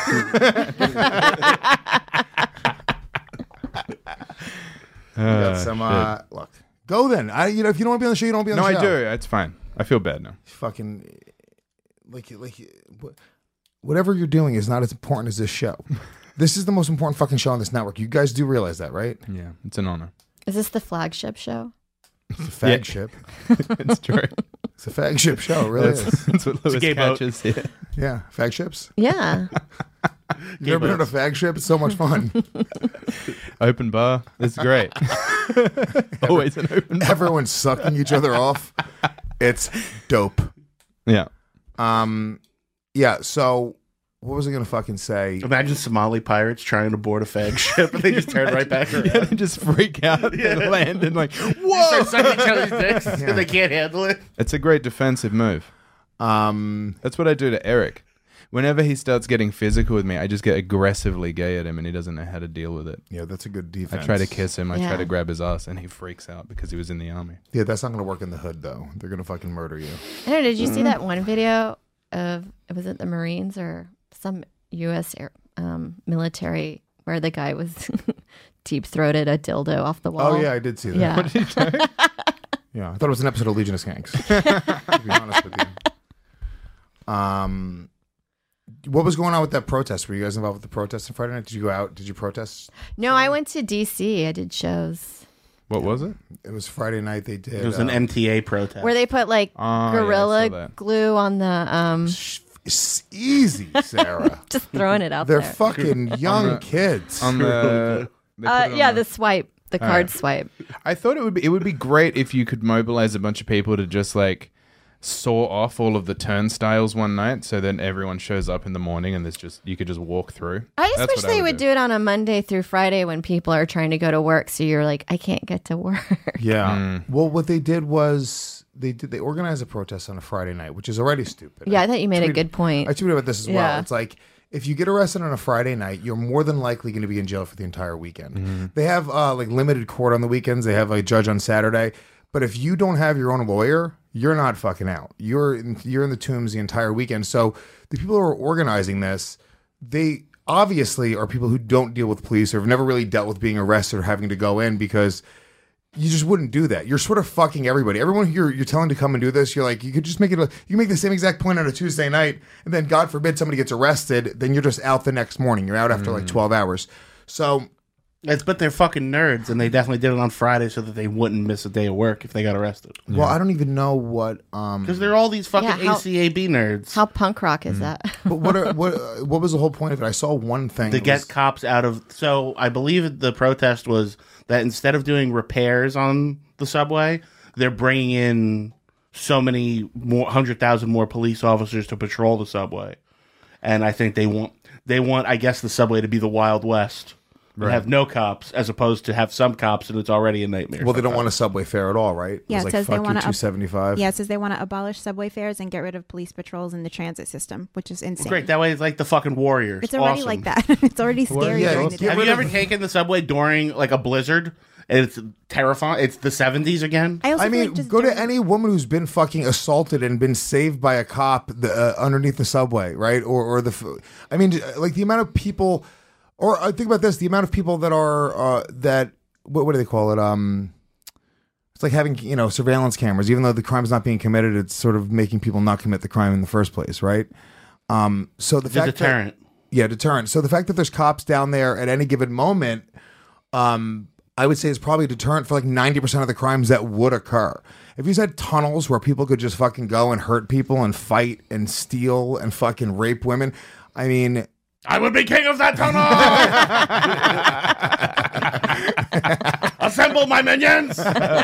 We got some, look. Go then. If you don't want to be on the show, you don't want to be No, on the I show. do. It's fine. I feel bad now. Fucking, whatever you're doing is not as important as this show. This is the most important fucking show on this network. You guys do realize that, right? Yeah, it's an honor. Is this the flagship show? It's a fag ship. It's true. It's a fag ship show. It really is. That's what Lewis gay boat. catches here. Yeah. Fag ships. Yeah. You've never been on a fag ship? It's so much fun. Open bar. It's great. Always an open bar. Everyone's sucking each other off. It's dope. Yeah. Yeah, so what was I going to fucking say? Imagine Somali pirates trying to board a fag ship, and they just turn right back around. Yeah, they just freak out and land and like, Whoa! Start sucking each other's dicks, Yeah. and they can't handle it. it's a great defensive move. That's what I do to Eric. Whenever he starts getting physical with me, I just get aggressively gay at him and he doesn't know how to deal with it. Yeah, that's a good defense. I try to kiss him, I try Yeah. to grab his ass, and he freaks out because he was in the army. Yeah, that's not going to work in the hood, though. They're going to fucking murder you. I don't know. Did you see that one video of, was it the Marines or some U.S. military where the guy was deep-throated a dildo off the wall? Oh, yeah, I did see that. Yeah. What did he do? Yeah, I thought it was an episode of Legion of Skanks, to be honest with you. What was going on with that protest? Were you guys involved with the protest on Friday night? Did you go out? Did you protest? No, I went to D.C. I did shows What was it? It was Friday night. They did. It was an MTA protest. where they put like Oh, yeah, I saw Gorilla that. glue on the It's easy, Sarah. just throwing it out They're there. fucking young kids. On the... they put it on Yeah, the swipe, the card right. swipe. I thought it would be great if you could mobilize a bunch of people to just like saw off all of the turnstiles one night, so then everyone shows up in the morning and you could just walk through. I just That's wish what I they would do it on a Monday through Friday when people are trying to go to work. So you're like, I can't get to work. Yeah. Well, what they did was they organized a protest on a Friday night, which is already stupid. Yeah, I thought you made a good point. I tweeted about this as well. Yeah. It's like if you get arrested on a Friday night, you're more than likely going to be in jail for the entire weekend. They have like limited court on the weekends. They have a judge on Saturday. But if you don't have your own lawyer, you're not fucking out. You're in the tombs the entire weekend. So the people who are organizing this, obviously are people who don't deal with police or have never really dealt with being arrested or having to go in because you just wouldn't do that. You're sort of fucking everybody. Everyone who you're telling to come and do this, you're like, you could just make it. You can make the same exact point on a Tuesday night, and then God forbid somebody gets arrested, then you're just out the next morning. You're out after like 12 hours. So, But they're fucking nerds, and they definitely did it on Friday so that they wouldn't miss a day of work if they got arrested. well, I don't even know what. Because they're all these fucking Yeah, ACAB nerds. How punk rock is that? But what was the whole point of it? I saw one thing. To It get was- cops out of. So I believe the protest was that instead of doing repairs on the subway, they're bringing in so many more 100,000 more police officers to patrol the subway, and I think they want I guess the subway to be the Wild West. And have no cops as opposed to have some cops and it's already a nightmare. Well, they don't want a subway fare at all, right? Yeah, it it was says they fuck you, want to $2.75. Yeah, it says they want to abolish subway fares and get rid of police patrols in the transit system, which is insane. Great. That way it's like the fucking Warriors. It's already Awesome. like that. It's already scary. yeah, during it's- the Have day. you ever taken the subway during like a blizzard? And it's terrifying. It's the 70s again. I also I feel mean, like just go to during- any woman who's been fucking assaulted and been saved by a cop underneath the subway, right? Or I mean, like the amount of people, or I think about this: the amount of people that are that what do they call it? It's like having surveillance cameras, even though the crime's not being committed, it's sort of making people not commit the crime in the first place, right? So the It's a fact deterrent. deterrent. So the fact that there's cops down there at any given moment, I would say is probably a deterrent for like 90% of the crimes that would occur. If you had tunnels where people could just fucking go and hurt people and fight and steal and fucking rape women, I mean, I would be king of that tunnel. Assemble my minions.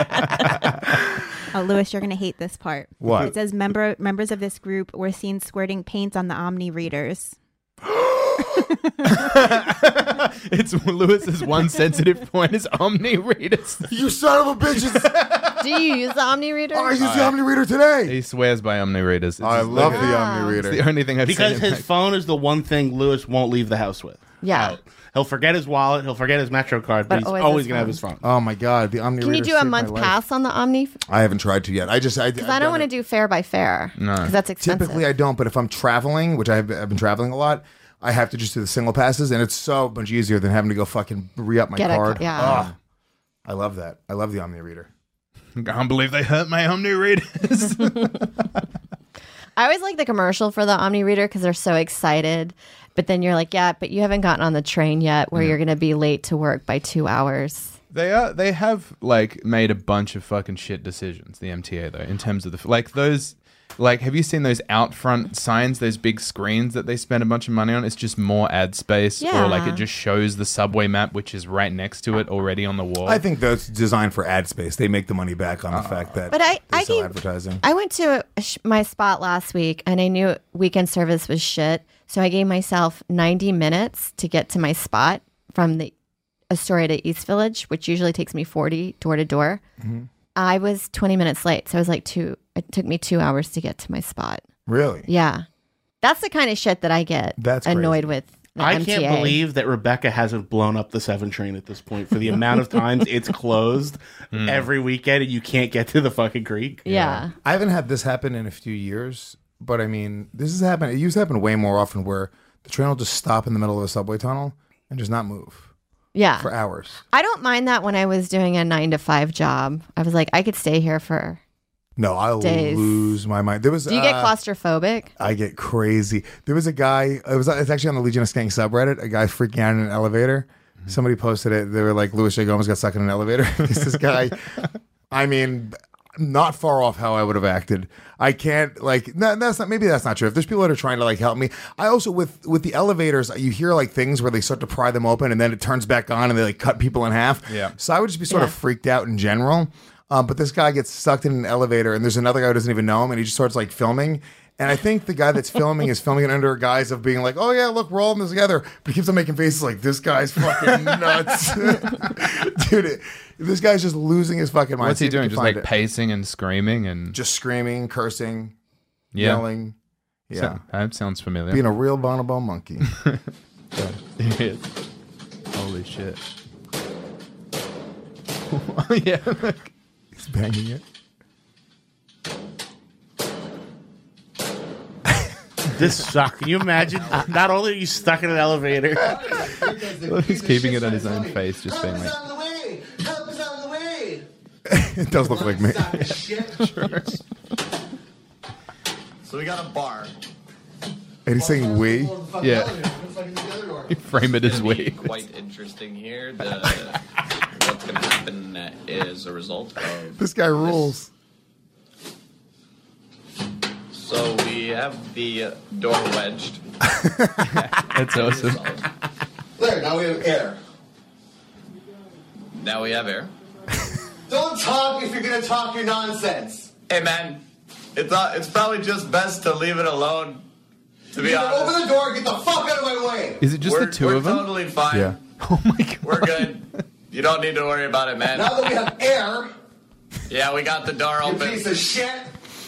Oh, Lewis, you're going to hate this part. What? It says members of this group were seen squirting paint on the Omni readers. It's Lewis's one sensitive point is Omni readers. you son of a bitches! Do you use the Omni reader? I used the Omni Reader today. He swears by Omni readers. I love the Ah. Omni It's Reader. the only thing I've Because seen. his phone is the one thing Lewis won't leave the house with. Yeah. Out. He'll forget his wallet. He'll forget his Metro card, but But he's always always his going to have phone. his phone. Oh my god, the Omni Can Reader you do a saved my month life. pass on the Omni? I haven't tried to yet. Because I don't want to do fare by fare. No. Because that's expensive. Typically, I don't, but if I'm traveling, which I've been traveling a lot, I have to just do the single passes, and it's so much easier than having to go fucking re-up my Get a- card. yeah. Ugh. I love that. I love the Omni Reader. I can't believe they hurt my Omni readers. I always like the commercial for the Omni reader because they're so excited. But then you're like, yeah, but you haven't gotten on the train yet where you're going to be late to work by 2 hours. They have like made a bunch of fucking shit decisions. The MTA though, in terms of those. Like, have you seen those out front signs, those big screens that they spend a bunch of money on? It's just more ad space, Yeah. or like it just shows the subway map, which is right next to it already on the wall. I think that's designed for ad space. They make the money back on the fact that But I they sell gave- advertising. I went to my spot last week and I knew weekend service was shit. So I gave myself 90 minutes to get to my spot from the Astoria to East Village, which usually takes me 40 door to door. I was 20 minutes late. So it was like it took me 2 hours to get to my spot. Really? Yeah. That's the kind of shit that I get That's annoyed crazy. with the I MTA. can't believe that Rebecca hasn't blown up the 7 train at this point for the amount of times it's closed every weekend and you can't get to the fucking creek. Yeah. I haven't had this happen in a few years, but I mean, this has happened. It used to happen way more often where the train will just stop in the middle of a subway tunnel and just not move Yeah. for hours. I don't mind that when I was doing a 9 to 5 job. I was like, I could stay here for. No, I'll Days. lose my mind. There was. Do you get claustrophobic? I get crazy. There was a guy. It's actually on the Legion of Skank subreddit. A guy freaking out in an elevator. Somebody posted it. They were like, Louis J. Gomez got stuck in an elevator. It's this guy. I mean, not far off how I would have acted. I can't like. No, that's not. Maybe that's not true. If there's people that are trying to like help me, I also with the elevators, you hear like things where they start to pry them open and then it turns back on and they like cut people in half. Yeah. So I would just be sort of freaked out in general. But this guy gets sucked in an elevator, and there's another guy who doesn't even know him, and he just starts like filming. And I think the guy that's filming is filming it under a guise of being like, "Oh yeah, look, we're all in this together." But he keeps on making faces like, "This guy's fucking nuts, dude." This guy's just losing his fucking mind. What's See he if you doing? can Just find like it. pacing and screaming and Just screaming, cursing, yeah. yelling. Yeah, So, that sounds familiar. being a real bonobo monkey. Yes. Holy shit. Yeah. He's banging it. This sucks. Can you imagine? Not only are you stuck in an elevator. He's keeping it on his own face, just being like, on the way. Help is on the way. It does look like me. So we got a bar. And he's saying we. yeah. You frame it as we. Quite interesting here. What's going to happen is a result of This guy rules. So we have the door wedged. That's awesome. There, now we have air. Now we have air. Don't talk if you're going to talk your nonsense. Hey man, it's probably just best to leave it alone. To be Either honest, open the door or get the fuck out of my way. Is it just the two we're of them? totally fine. Yeah. Oh my god. We're good. You don't need to worry about it, man. Now that we have air, Yeah, we got the door you open. piece of shit.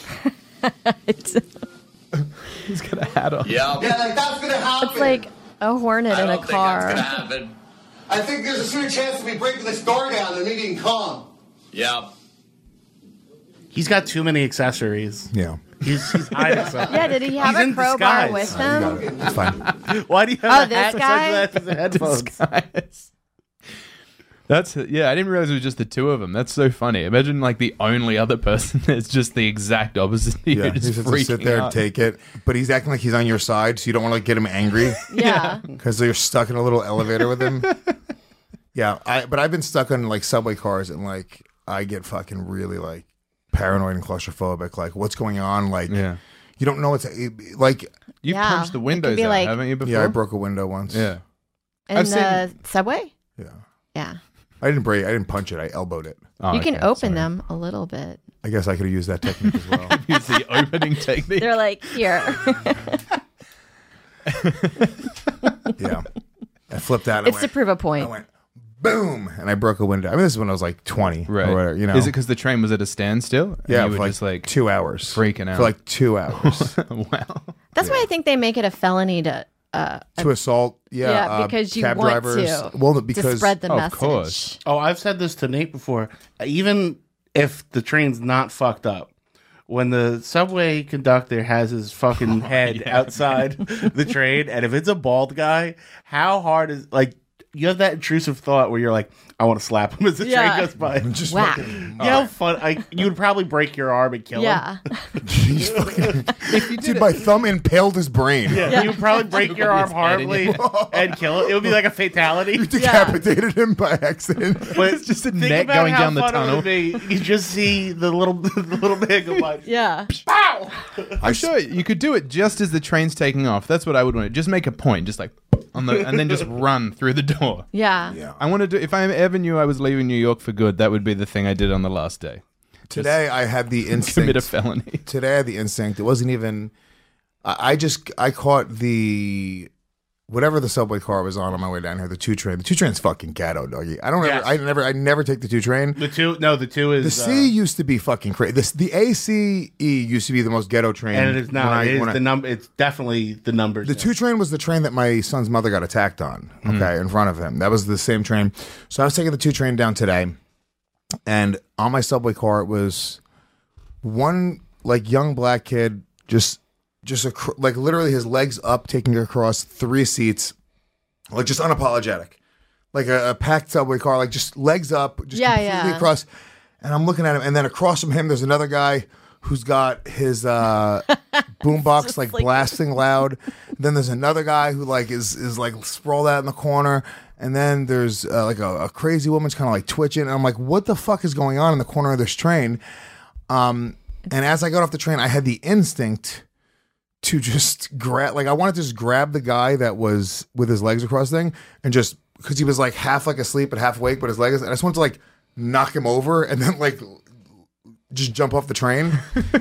He's got a hat on. Yeah. Yeah, like that's going to happen. It's like a hornet I in don't a think that's gonna car. happen. I think there's a sooner chance of me breaking this door down than me being calm. Yeah. He's got too many accessories. Yeah. He's hiding something. Yeah, did he have He's a in crowbar disguise. with You him? got it. It's fine. Why do you Oh, have a this hat, guy? sunglasses, and headphones? Disguise. That's yeah. I didn't realize it was just the two of them. That's so funny. Imagine like the only other person is just the exact opposite. Yeah, You're he just just has to sit freaking there and out. take it. But he's acting like he's on your side, so you don't want to like, get him angry Yeah. because you're stuck in a little elevator with him. Yeah, but I've been stuck on like subway cars and like I get fucking really like paranoid and claustrophobic. Like, what's going on? Like, Yeah. you don't know what's like. You've Yeah, punched the it could windows be out, like- haven't you? Before. Yeah, I broke a window once. Yeah. In I've the subway? Yeah. Yeah. I didn't break. I didn't punch it. I elbowed it. Oh, You can okay, open sorry. them a little bit. I guess I could have used that technique as well. Use the opening technique. They're like, here. Yeah, I flipped out. And It's I to went, prove a I point. went boom, and I broke a window. I mean, this is when I was like 20 Right. or whatever. You know, Is it because the train was at a standstill? And yeah, You for were like just like 2 hours, freaking out. for like 2 hours wow. That's why I think they make it a felony to to assault. Yeah, yeah, because you cab want drivers. to, Well, to because spread the Of message. course. Oh, I've said this to Nate before. Even if the train's not fucked up, when the subway conductor has his fucking head outside the train, and if it's a bald guy, how hard is like you have that intrusive thought where you're like, I want to slap him as the Yeah. train goes by. just Whack. fucking, You know how fun? You would probably break your arm and kill him. Yeah. he's fucking dude, my thumb impaled his brain. Yeah, you would probably break your arm his head in horribly and kill him. It would be like a fatality. You decapitated him by accident. But It's just a think neck about going how down the fun it tunnel. would be. You just see the little man go by. Yeah. Pow! I'm sure you could do it just as the train's taking off. That's what I would want to just make a point, just like on the, and then just run through the door. Yeah. Yeah. I want to do. If I ever knew I was leaving New York for good, that would be the thing I did on the last day. Today I had the Commit a instinct. felony. Today I had the instinct. It wasn't even. I caught the whatever the subway car was on my way down here. The 2 train. The 2 train's fucking ghetto, doggy. I don't Yes. ever. I never take the 2 train. The two is The C used to be fucking crazy. The ACE used to be the most ghetto train, and it is now. It is when I- the number. It's definitely the numbers. The 2 train was the train that my son's mother got attacked on. Okay, in front of him. That was the same train. So I was taking the 2 train down today, and on my subway car it was one like young black kid, just like literally his legs up, taking across 3 seats, like just unapologetic, like a packed subway car, like just legs up, just Yeah, completely yeah. across. And I'm looking at him, and then across from him, there's another guy who's got his boombox like blasting loud. Then there's another guy who like is like sprawled out in the corner, and then there's like a crazy woman's kind of like twitching. And I'm like, what the fuck is going on in the corner of this train? And as I got off the train, I had the instinct to just grab, like I wanted to just grab the guy that was with his legs across the thing, and just because he was like half like asleep but half awake, but his legs, and I just wanted to like knock him over and then like just jump off the train.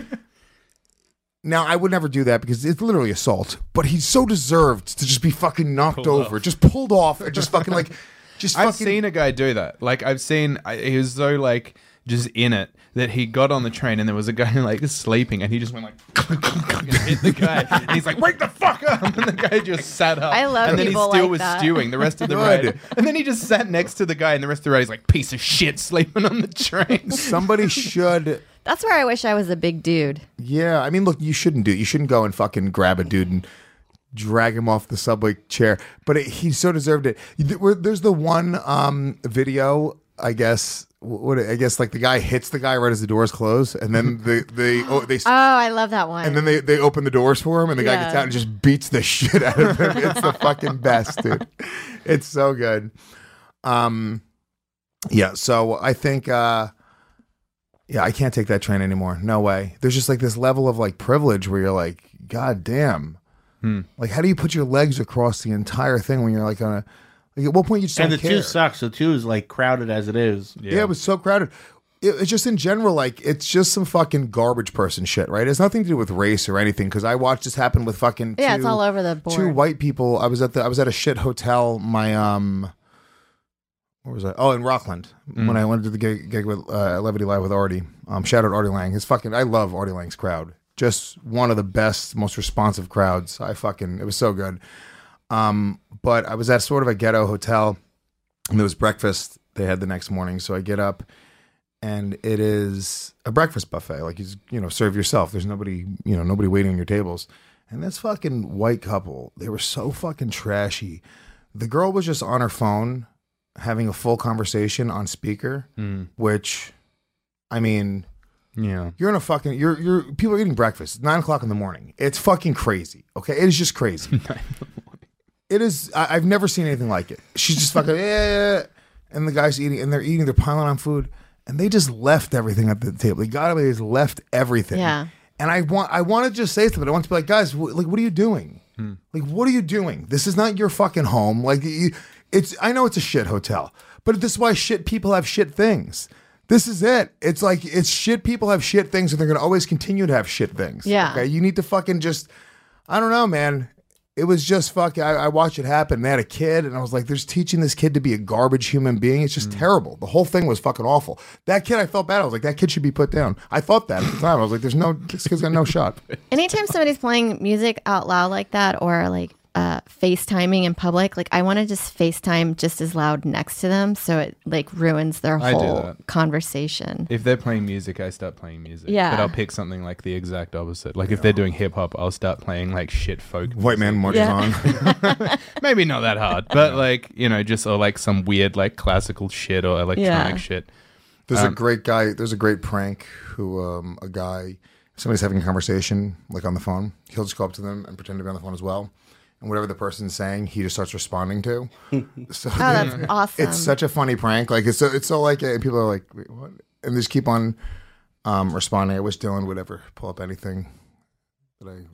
Now I would never do that because it's literally assault, but he so deserved to just be fucking knocked over, just pulled off, and just fucking like, just I've fucking. seen a guy do that. Like I've seen, he was so like just in it that he got on the train and there was a guy like sleeping and he just went like and hit the guy and he's like, wake the fuck up, and the guy just sat up. I love and then he people still like was that. stewing the rest of the Good. ride, and then he just sat next to the guy and the rest of the ride he's like, piece of shit sleeping on the train. Somebody should. That's where I wish I was a big dude. Yeah, I mean, look, you shouldn't go and fucking grab a dude and drag him off the subway chair. But he so deserved it. There's the one video, I guess. I guess like the guy hits the guy right as the doors close, and then they Oh, I love that one. and then they open the doors for him, and the guy gets out and just beats the shit out of him. It's the fucking best, dude. It's so good. Yeah. So I think, I can't take that train anymore. No way. There's just like this level of like privilege where you're like, God damn. Like, how do you put your legs across the entire thing when you're like on a? Like, at what point you just And don't the care? 2 sucks. The 2 is like crowded as it is. Yeah, it was so crowded. It's just in general, like, it's just some fucking garbage person shit, right? It has nothing to do with race or anything, because I watched this happen with fucking it's all over the board. 2 white people. I was at a shit hotel. My where was I? Oh, in Rockland, when I went to the gig with Levity Live with Artie. Shout out Artie Lang. I love Artie Lang's crowd. Just one of the best, most responsive crowds. It was so good. But I was at sort of a ghetto hotel, and there was breakfast they had the next morning. So I get up, and it is a breakfast buffet. Like, you serve yourself. There's nobody waiting on your tables. And this fucking white couple, they were so fucking trashy. The girl was just on her phone having a full conversation on speaker, which, I mean, yeah, you're in a fucking, you're people are eating breakfast. It's 9:00 in the morning. It's fucking crazy. Okay. It is just crazy. It is. I've never seen anything like it. She's just fucking, and the guy's eating, and they're piling on food, and they just left everything at the table. They got away, they just left everything. Yeah. And I want to just say something. I want to be like, guys, like, what are you doing? Like, what are you doing? This is not your fucking home. Like, I know it's a shit hotel, but this is why shit people have shit things. This is it. It's like, it's shit people have shit things, and they're going to always continue to have shit things. Yeah. Okay. You need to fucking just, I don't know, man. It was just fucking, I watched it happen. They had a kid, and I was like, they're just teaching this kid to be a garbage human being. It's just terrible. The whole thing was fucking awful. That kid, I felt bad. I was like, that kid should be put down. I thought that at the time. I was like, this kid's got no shot. Anytime somebody's playing music out loud like that, or like FaceTiming in public, like, I want to just FaceTime just as loud next to them, so it like ruins their I do whole that. conversation. If they're playing music, I start playing music. Yeah. But I'll pick something like the exact opposite. Like if they're doing hip hop, I'll start playing like shit folk White man marches on. Maybe not that hard, but like, just or like some weird like classical shit or electronic shit. There's a great guy. There's a great prank who somebody's having a conversation like on the phone. He'll just go up to them and pretend to be on the phone as well. And whatever the person's saying, he just starts responding to. So that's awesome. It's such a funny prank. Like it's so like, and people are like, wait, what? And they just keep on responding. I wish Dylan would ever pull up anything that I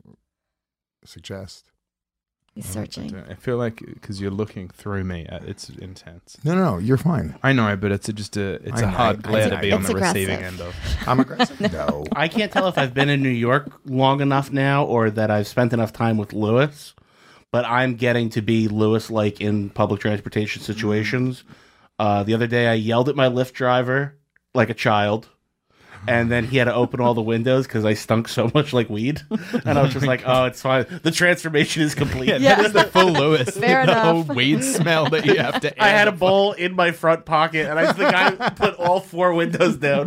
suggest. He's searching. I feel like because you're looking through me, it's intense. No, you're fine. I know, but it's a hard glare to be on the receiving end of. I'm aggressive. No, I can't tell if I've been in New York long enough now, or that I've spent enough time with Lewis. But I'm getting to be Lewis-like in public transportation situations. The other day, I yelled at my Lyft driver like a child, and then he had to open all the windows because I stunk so much like weed. And I was just like, oh, it's fine. The transformation is complete. Yeah, that is the full Lewis. Fair the enough. whole weed smell that you have to I had a bowl in my front pocket, and I think I put all 4 windows down.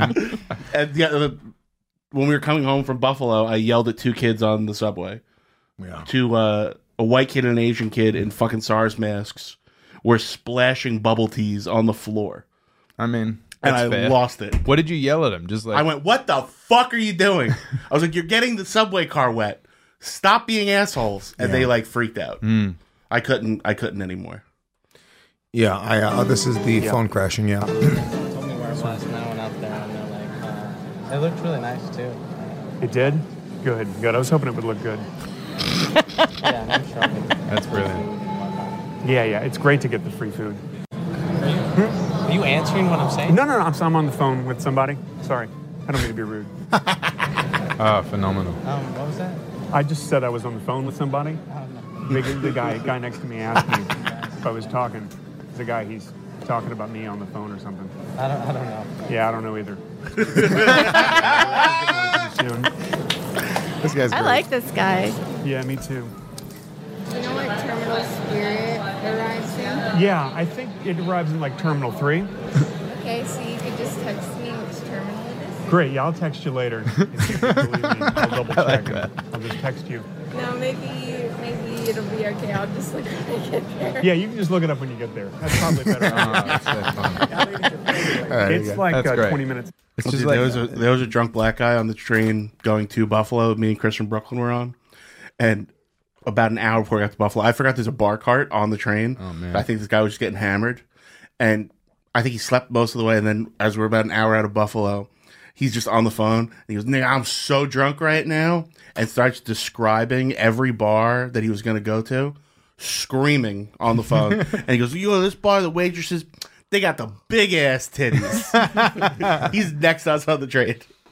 And when we were coming home from Buffalo, I yelled at 2 kids on the subway. Yeah. To a white kid and an Asian kid in fucking SARS masks were splashing bubble teas on the floor. I mean, and I fair. lost it. What did you yell at him? Just like I went, "What the fuck are you doing?" I was like, "You're getting the subway car wet. Stop being assholes." And they like freaked out. I couldn't anymore. Yeah, this is the phone crashing. Yeah. Told me where it was, and I went out there, and they're like, it looked really nice too. It did? Good. I was hoping it would look good. Yeah, I'm sure. That's brilliant. Yeah, it's great to get the free food. Are you answering what I'm saying? No, I'm on the phone with somebody. Sorry, I don't mean to be rude. Phenomenal. What was that? I just said I was on the phone with somebody. The guy next to me asked me if I was talking. The guy, he's talking about me on the phone or something. I don't know. Yeah, I don't know either. This guy's great. I like this guy. Yeah, me too. Do you know what Terminal Spirit arrives in? Yeah, I think it arrives in like Terminal 3. Okay, so you could just text me which terminal it is? Great. Yeah, I'll text you later. If you believe me, I'll double check. I'll just text you. No, maybe it'll be okay. I'll just look when I get there. Yeah, you can just look it up when you get there. That's probably better. It's like 20 minutes. It's just there was a drunk black guy on the train going to Buffalo. Me and Chris from Brooklyn were on, and about an hour before we got to Buffalo, I forgot there's a bar cart on the train. Oh man! I think this guy was just getting hammered, and I think he slept most of the way. And then, as we're about an hour out of Buffalo, he's just on the phone. And he goes, "Nigga, I'm so drunk right now," and starts describing every bar that he was going to go to, screaming on the phone. And he goes, "You go to this bar, the waitresses." They got the big ass titties. He's next to us on the train.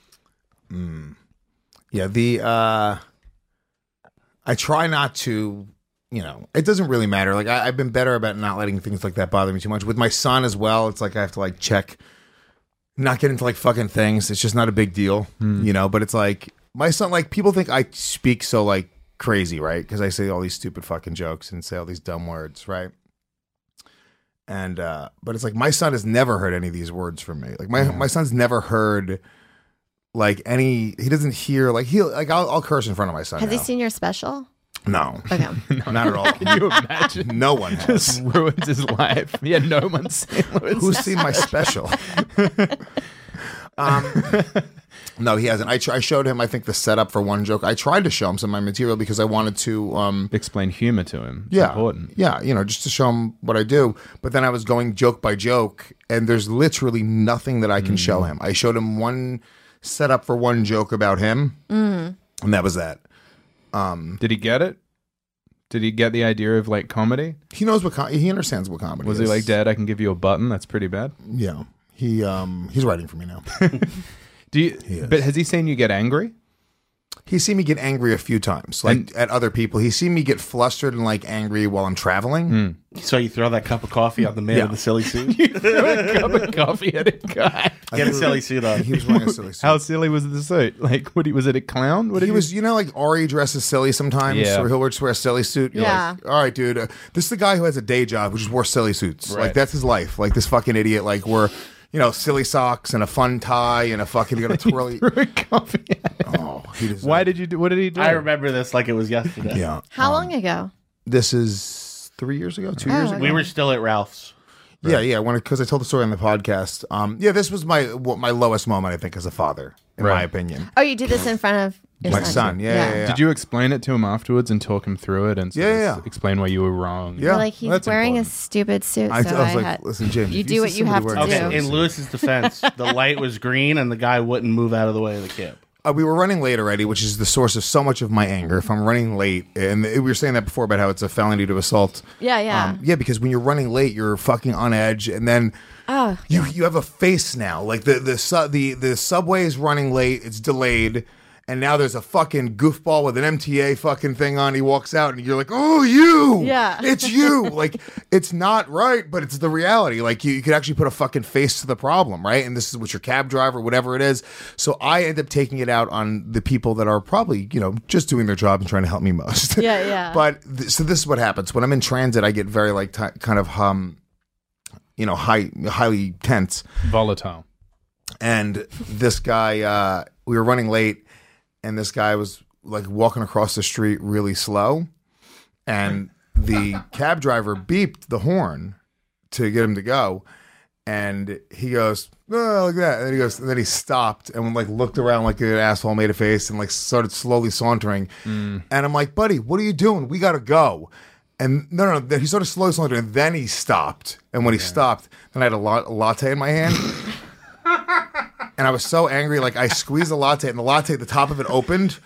Yeah, I try not to, it doesn't really matter. Like I've been better about not letting things like that bother me too much. With my son as well, it's like I have to like check, not get into like fucking things. It's just not a big deal, but it's like my son, like people think I speak so like crazy, right? Because I say all these stupid fucking jokes and say all these dumb words, right? And but it's like my son has never heard any of these words from me. Like my son's never heard like any. He doesn't hear like I'll curse in front of my son. Has he now. seen your special? No. Okay. Not at all. Can you imagine? No one has. Just ruins his life. Yeah, no one's seen Lewis. Who's seen my special? No, he hasn't. I showed him, I think, the setup for one joke. I tried to show him some of my material because I wanted to explain humor to him. It's yeah, important. Yeah, just to show him what I do. But then I was going joke by joke, and there's literally nothing that I can show him. I showed him one setup for one joke about him, and that was that. Did he get it? Did he get the idea of like comedy? He knows he understands what comedy is. Was he like, "Dad, I can give you a button"? That's pretty bad. Yeah, he's writing for me now. But has he seen you get angry? He's seen me get angry a few times, like at other people. He's seen me get flustered and like angry while I'm traveling. So you throw that cup of coffee on the man in the silly suit? You threw a cup of coffee at a guy. Get a silly suit on. He was wearing a silly suit. How silly was the suit? Like, was it a clown? He was, like Ari dresses silly sometimes, Yeah. or he'll just wear a silly suit. You're like, all right, dude, this is the guy who has a day job who just wore silly suits. Right. Like, that's his life. Like, this fucking idiot, like, we're, silly socks and a fun tie and a fucking, got a twirly. Threw a coffee at him. Oh, he deserved Why did you do? What did he do? I remember this like it was yesterday. Yeah. How long ago? This is 3 years ago, 2 years ago. We were still at Ralph's. Yeah, because I told the story on the podcast. This was my lowest moment, I think, as a father, in my opinion. Oh, you did this in front of your My son, yeah. Did you explain it to him afterwards and talk him through it and explain why you were wrong? Yeah. Well, like he's That's wearing important. a stupid suit. I so was like, had, listen, James, you if do you what see you have to somebody do. wearing Okay, in Lewis's defense, the light was green and the guy wouldn't move out of the way of the cab. We were running late already, which is the source of so much of my anger. If I'm running late, and we were saying that before about how it's a felony to assault. Yeah. Because when you're running late, you're fucking on edge, and then you have a face now. Like the subway is running late, it's delayed, and now there's a fucking goofball with an MTA fucking thing on. He walks out, and you're like, "Oh, you! Yeah, it's you!" Like it's not right, but it's the reality. Like you could actually put a fucking face to the problem, right? And this is with your cab driver, whatever it is. So I end up taking it out on the people that are probably just doing their job and trying to help me most. Yeah. But so this is what happens when I'm in transit. I get very like kind of highly tense, volatile. And this guy, we were running late. And this guy was like walking across the street really slow. And the cab driver beeped the horn to get him to go. And he goes, "Oh, like that." And then he stopped and like looked around like an asshole, made a face, and like started slowly sauntering. And I'm like, "Buddy, what are you doing? We got to go." And no. Then he started slowly sauntering, and then he stopped. And when he stopped, then I had a latte in my hand. And I was so angry, like I squeezed the latte, and the top of it opened.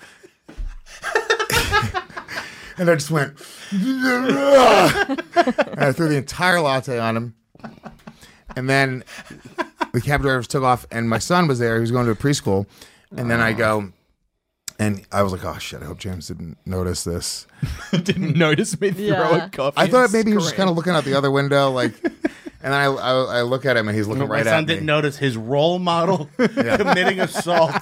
And I just went, and I threw the entire latte on him. And then the cab drivers took off, and my son was there. He was going to a preschool. And then I go, and I was like, "Oh shit, I hope James didn't notice this." Didn't notice me throw a coffee. I thought maybe he was just kind of looking out the other window, like. And then I look at him, and he's looking right at me. My son didn't notice his role model committing assault.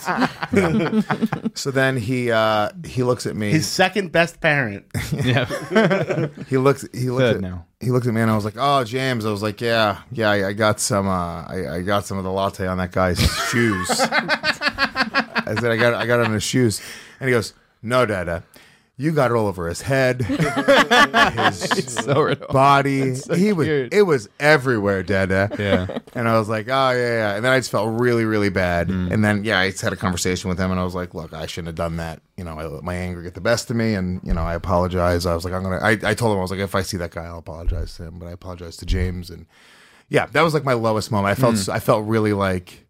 So then he looks at me. His second best parent. Yeah. He looked at me, and I was like, "Oh, James." I was like, "Yeah, I got some. I got some of the latte on that guy's shoes." I said, "I got it on his shoes," and he goes, "No, Dada. You got it all over his head, his body. So it was everywhere, Dada." Yeah. And I was like, "Oh yeah." And then I just felt really, really bad. And then I just had a conversation with him, and I was like, "Look, I shouldn't have done that. I let my anger get the best of me, and I apologize." I was like, I told him, I was like, if I see that guy, I'll apologize to him, but I apologize to James. And yeah, that was like my lowest moment. I felt really like,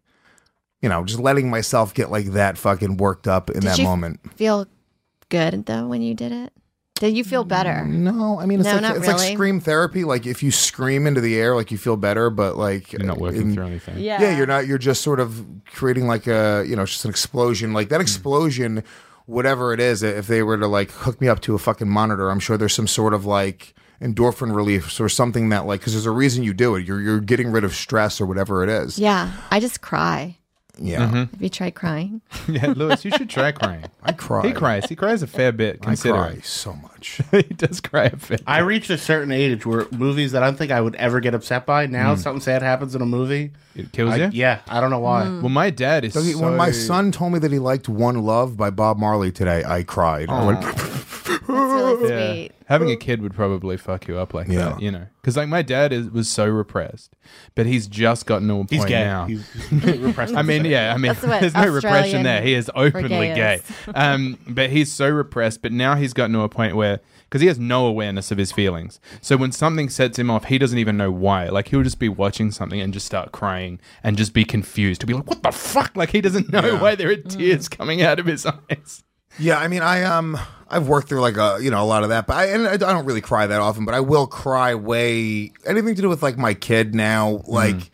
just letting myself get like that fucking worked up in that moment. Feel good though when you did it? Did you feel better? No, I mean it's not it's really. like scream therapy. Like if you scream into the air, like you feel better, but like you're not working through anything. Yeah, you're not. You're just sort of creating like a just an explosion. Like that explosion, whatever it is. If they were to like hook me up to a fucking monitor, I'm sure there's some sort of like endorphin relief or something that like because there's a reason you do it. You're getting rid of stress or whatever it is. Yeah, I just cry. Yeah. Have you tried crying? Yeah, Lewis, you should try crying. I cry. He cries. He cries a fair bit. Considering. I cry so much. He does cry a fair bit. I reached a certain age where movies that I don't think I would ever get upset by. Now, if something sad happens in a movie, it kills you. Yeah, I don't know why. Well, my dad is. When my son told me that he liked One Love by Bob Marley today, I cried. I went, That's really sweet. Having a kid would probably fuck you up like that, because like my dad was so repressed, but he's just gotten to a point He's gay. now. He's repressed. I mean, That's what there's no repression Australian there. He is openly gay. is. But he's so repressed. But now he's gotten to a point where, because he has no awareness of his feelings, so when something sets him off, he doesn't even know why. Like he'll just be watching something and just start crying and just be confused. He'll be like, "What the fuck?" Like he doesn't know why there are tears coming out of his eyes. Yeah, I mean, I've worked through like a lot of that, but I don't really cry that often, but I will cry anything to do with like my kid now, like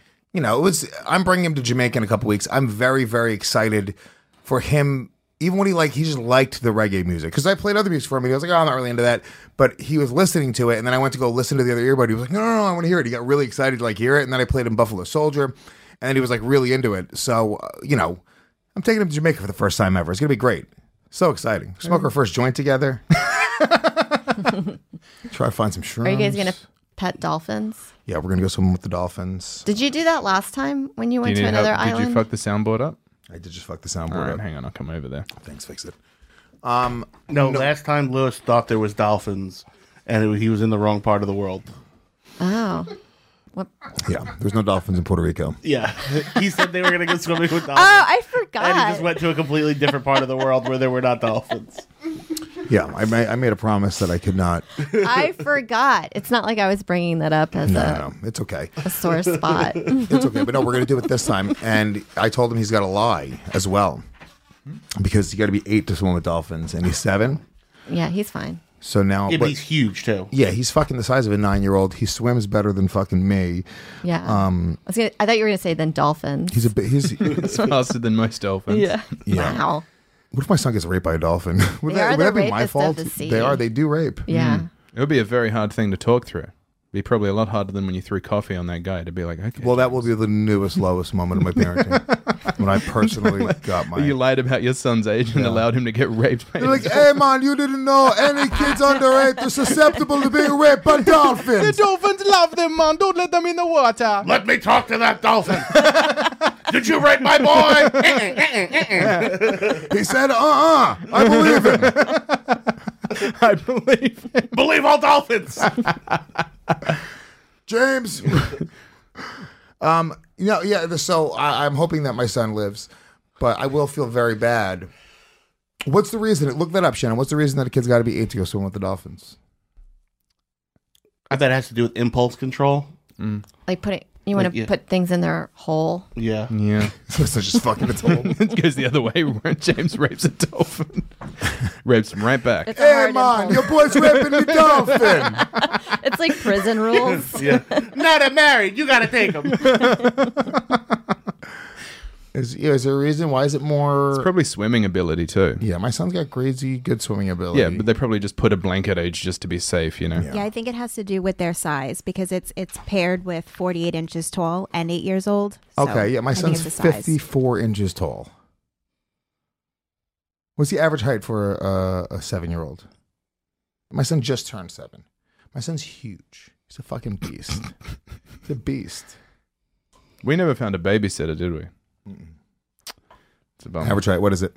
I'm bringing him to Jamaica in a couple weeks. I'm very, very excited for him, even when he just liked the reggae music, because I played other music for him, and he was like, "Oh, I'm not really into that," but he was listening to it, and then I went to go listen to the other earbud. He was like, "No, I want to hear it." He got really excited to like hear it, and then I played him Buffalo Soldier, and then he was like really into it. So I'm taking him to Jamaica for the first time ever. It's gonna be great. So exciting. Smoke our first joint together. Try to find some shrooms. Are you guys going to pet dolphins? Yeah, we're going to go swimming with the dolphins. Did you do that last time when you went to another island? Did you fuck the soundboard up? I did just fuck the soundboard up. Hang on, I'll come over there. Thanks, fix it. No, last time Lewis thought there was dolphins, and he was in the wrong part of the world. Oh. What? Yeah, there's no dolphins in Puerto Rico. Yeah, he said they were going to go swimming with dolphins. Oh, I forgot. And he just went to a completely different part of the world where there were not dolphins. Yeah, I made a promise that I could not. I forgot. It's not like I was bringing that up as No, it's okay. a sore spot. It's okay, but no, we're going to do it this time. And I told him he's got to lie as well, because you got to be 8 to swim with dolphins, and he's 7. Yeah, he's fine. So now, Yeah, but he's huge too. Yeah, he's fucking the size of a 9-year-old. He swims better than fucking me. Yeah. I thought you were going to say than dolphins. He's He's faster than most dolphins. Yeah. Wow. What if my son gets raped by a dolphin? Would They are the that be my rapists of fault? the sea. They are. They do rape. Yeah. It would be a very hard thing to talk through. Be probably a lot harder than when you threw coffee on that guy to be like, okay. Well, that will be the newest, lowest moment of my parenting. When I personally got my... You lied about your son's age and allowed him to get raped. You're like, hey, man, you didn't know any kids under 8 are susceptible to being raped by dolphins. The dolphins love them, man. Don't let them in the water. Let me talk to that dolphin. Did you rape my boy? He said, I believe him. I believe him. Believe all dolphins. James. So I'm hoping that my son lives, but I will feel very bad. What's the reason? Look that up, Shannon. What's the reason that a kid's got to be 8 to go swim with the dolphins? I bet it has to do with impulse control. Like you want to put things in their hole. Yeah. Yeah. So it's just fucking its hole. It goes the other way where James rapes a dolphin. Rapes him right back. It's a Hey, hard man, impulse. your boy's raping the dolphin. It's like prison rules. Yeah. Now they're married. You got to take them. Is there a reason? Why is it more? It's probably swimming ability too. Yeah, my son's got crazy good swimming ability. Yeah, but they probably just put a blanket age just to be safe, you know? Yeah, I think it has to do with their size because it's paired with 48 inches tall and 8 years old. So Okay, yeah, my I think son's it's the size. 54 inches tall. What's the average height for a 7-year-old? My son just turned 7. My son's huge. He's a fucking beast. He's a beast. We never found a babysitter, did we? It's a bummer. Average height, what is it?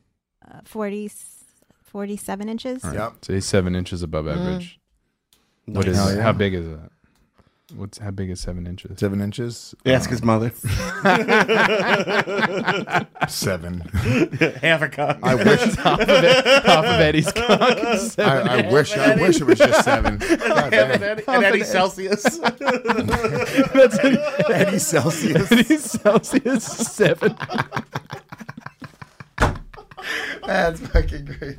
47 inches. All right. Yep. So he's 7 inches above average. What is? Hell yeah. How big is that? How big is 7 inches? 7 inches. Ask his mother. 7. Half a cock. I wish half of Eddie's cock. I wish it was just 7. God damn. And Eddie Celsius. That's Eddie Celsius. Eddie Celsius 7. That's fucking great.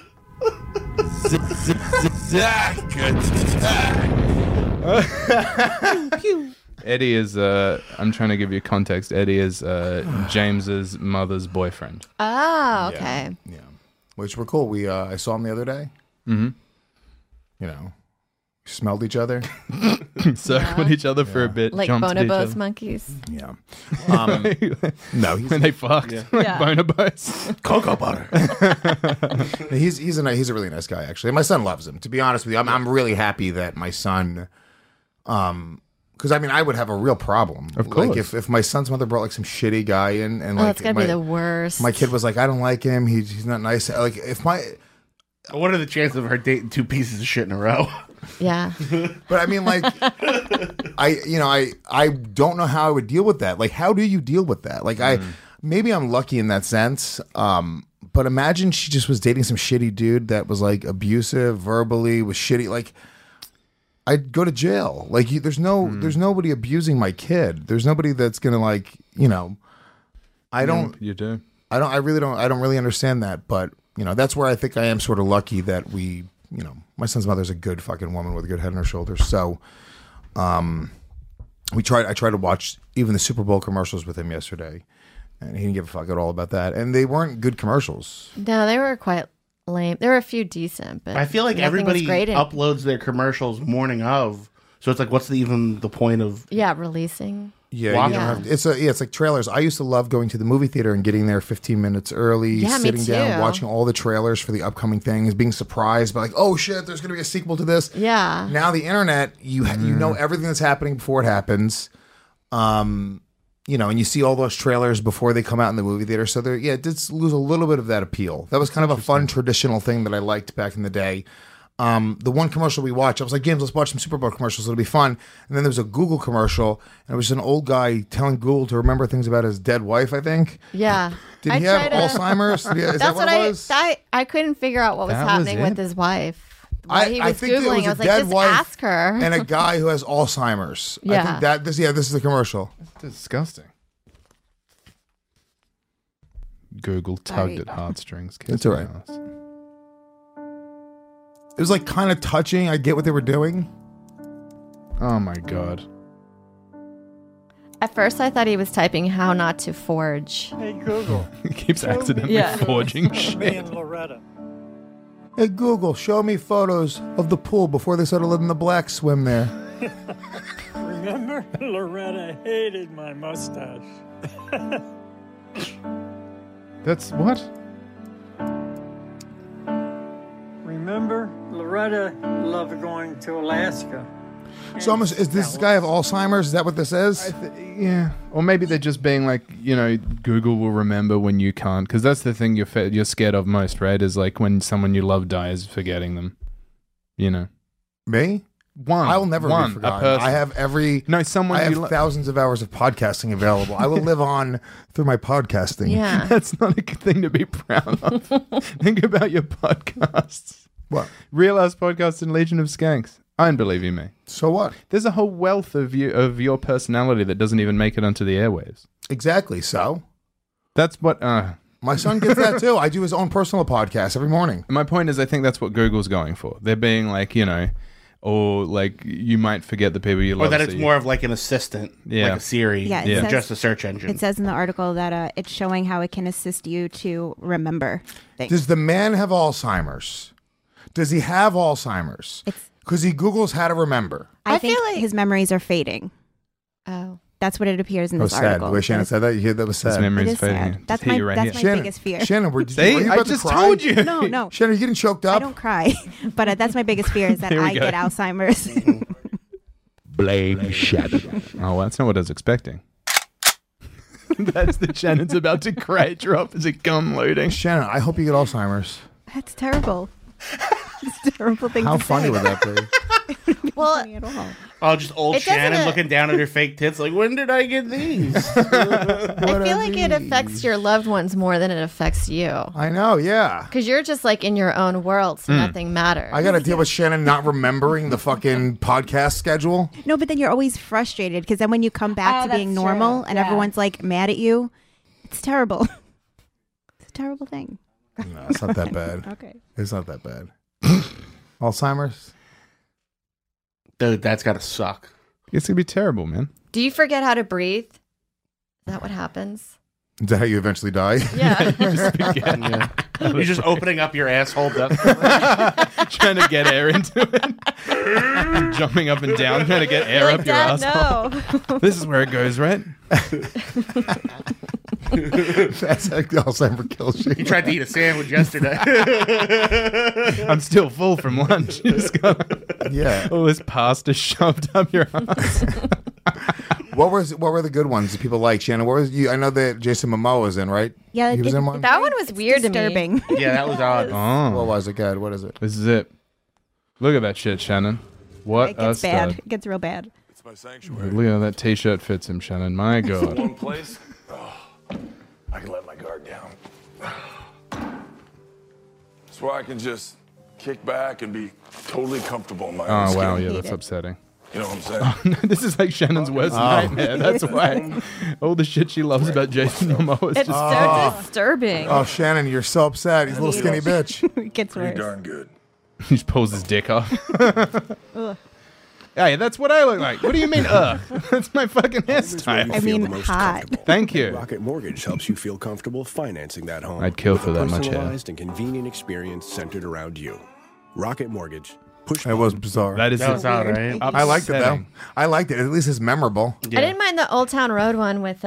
Eddie is I'm trying to give you context. Eddie is James's mother's boyfriend. Oh, okay. Yeah. Which were cool. We I saw him the other day. Mm-hmm. You know, smelled each other. Circled each other for a bit. Like jumped at each bonobos other. monkeys. Yeah. No, he's when they fucked Yeah. like Yeah. bonobos. Cocoa butter. he's a really nice guy actually. My son loves him. To be honest with you, I'm really happy that my son, because I mean I would have a real problem. Of course. Like if my son's mother brought like some shitty guy in and Oh, like it's gotta be the worst. my kid was like I don't like him. He's not nice. Like if my What are the chances of her dating 2 pieces of shit in a row? Yeah. But I mean, like, I don't know how I would deal with that. Like, how do you deal with that? Like, maybe I'm lucky in that sense. But imagine she just was dating some shitty dude that was like abusive verbally, was shitty. Like, I'd go to jail. Like, there's nobody abusing my kid. There's nobody that's gonna like, I don't. You do. I don't really understand that. But that's where I think I am sort of lucky that we. My son's mother's a good fucking woman with a good head on her shoulders. So, I tried to watch even the Super Bowl commercials with him yesterday, and he didn't give a fuck at all about that. And they weren't good commercials. No, they were quite lame. There were a few decent, but I feel like nothing was everybody great in- uploads their commercials morning of. So it's like, what's even the point of? Yeah, releasing. Yeah, Watch you don't them. have it's like trailers. I used to love going to the movie theater and getting there 15 minutes early, Yeah, me sitting down, too. watching all the trailers for the upcoming things, being surprised by like, oh shit, there's going to be a sequel to this. Yeah. Now the internet, you know everything that's happening before it happens. And you see all those trailers before they come out in the movie theater. So it did lose a little bit of that appeal. That was kind of a fun traditional thing that I liked back in the day. The one commercial we watched, I was like, James, let's watch some Super Bowl commercials. It'll be fun. And then there was a Google commercial, and it was an old guy telling Google to remember things about his dead wife, I think. Yeah. Did I he have tried to- Alzheimer's? Is That's that what it was? I couldn't figure out what was That was happening with it? his wife. While he was think that it Googling, was I a was like, dead just wife ask her. and a guy who has Alzheimer's. I Yeah. think this is the commercial. That's disgusting. Google tugged Sorry. at heartstrings. It's all right. It was like kind of touching. I get what they were doing. Oh my god. At first, I thought he was typing how not to forge. Hey, Google. He keeps show me accidentally Yeah. forging photos of me shit. and Loretta. Hey Google, show me photos of the pool before they started letting the blacks swim there. Remember? Loretta hated my mustache. That's what? Remember? Loretta loved going to Alaska. So almost is this guy have Alzheimer's? Is that what this is? Yeah. Or maybe they're just being like, Google will remember when you can't. Because that's the thing you're scared of most, right? Is like when someone you love dies, forgetting them. Me? I will never be forgotten. I have someone I you have thousands of hours of podcasting available. I will live on through my podcasting. Yeah. That's not a good thing to be proud of. Think about your podcasts. What? Real Ass Podcast and Legion of Skanks. I don't believe you, me. So what? There's a whole wealth of your personality that doesn't even make it onto the airwaves. Exactly. So that's what. My son gets that too. I do his own personal podcast every morning. My point is, I think that's what Google's going for. They're being like, or like you might forget the people you Or love. that so it's you- more of like an assistant, Yeah. like a Siri, Yeah, than just a search engine. It says in the article that it's showing how it can assist you to remember things. Does the man have Alzheimer's? Does he have Alzheimer's? Because he Googles how to remember. I think his memories are fading. Oh. That's what it appears in That this was sad. article. The way Shannon said that, you hear that was sad. His memory's It is fading. sad. Just That's hit my you right that's my here. biggest fear. Shannon, were See? you I about to just cry? told you. No. Shannon, are you getting choked up? I don't cry, but that's my biggest fear is that Here we I go. get Alzheimer's. Blame Shannon. Oh, well, that's not what I was expecting. That's the Shannon's about to cry drop as a gun loading. Shannon, I hope you get Alzheimer's. That's terrible. It's a terrible thing How to funny say. would that be? Well, at all. Oh, just old It doesn't- Shannon looking down at her fake tits like, when did I get these? I feel like it affects your loved ones more than it affects you. I know, yeah. Because you're just like in your own world, so nothing matters. I got to deal with Shannon not remembering the fucking podcast schedule. No, but then you're always frustrated because then when you come back to being that's normal true. and Yeah. everyone's like mad at you, it's terrible. It's a terrible thing. No, it's not that bad. Okay. It's not that bad. Alzheimer's? Dude, that's got to suck. It's going to be terrible, man. Do you forget how to breathe? Is that what happens? Is that how you eventually die? Yeah. Yeah. You're just opening up your asshole. Trying to get air into it. Jumping up and down, trying to get air Like, up your Dad, asshole. no. This is where it goes, right? That's how Alzheimer's kills you. You tried to eat a sandwich yesterday. I'm still full from lunch. You just got Yeah. all this pasta shoved up your ass. What were the good ones that people like? Shannon, what was you? I know that Jason Momoa was in, right? Yeah, he was in one. That one was weird disturbing. to me. Yeah, that was odd. Oh, What was it? God, what is it? this is it. Look at that shit, Shannon. What It gets a bad. stud. It gets real bad. It's my sanctuary. Look at how that t-shirt fits him, Shannon. My God. One place, I can let my guard down. It's where I can just kick back and be totally comfortable in my own Oh, skin. wow. Yeah, that's upsetting. You know what I'm saying? This is like Shannon's worst nightmare. That's why all the shit she loves about Jason Momoa is It's just so disturbing. Oh, Shannon, you're so upset. He's a little skinny bitch. It gets Pretty worse. darn good. he just pulls his dick off. Ugh. Hey, that's what I look like. What do you mean, That's my fucking hairstyle. I mean, the most hot. comfortable. Thank you. Rocket Mortgage helps you feel comfortable financing that home. I'd kill with for a that much hair. personalized and convenient experience centered around you. Rocket Mortgage. Push It was bizarre. That is That was odd, right? I liked it though. upsetting. I liked it. At least it's memorable. I didn't mind the Old Town Road one with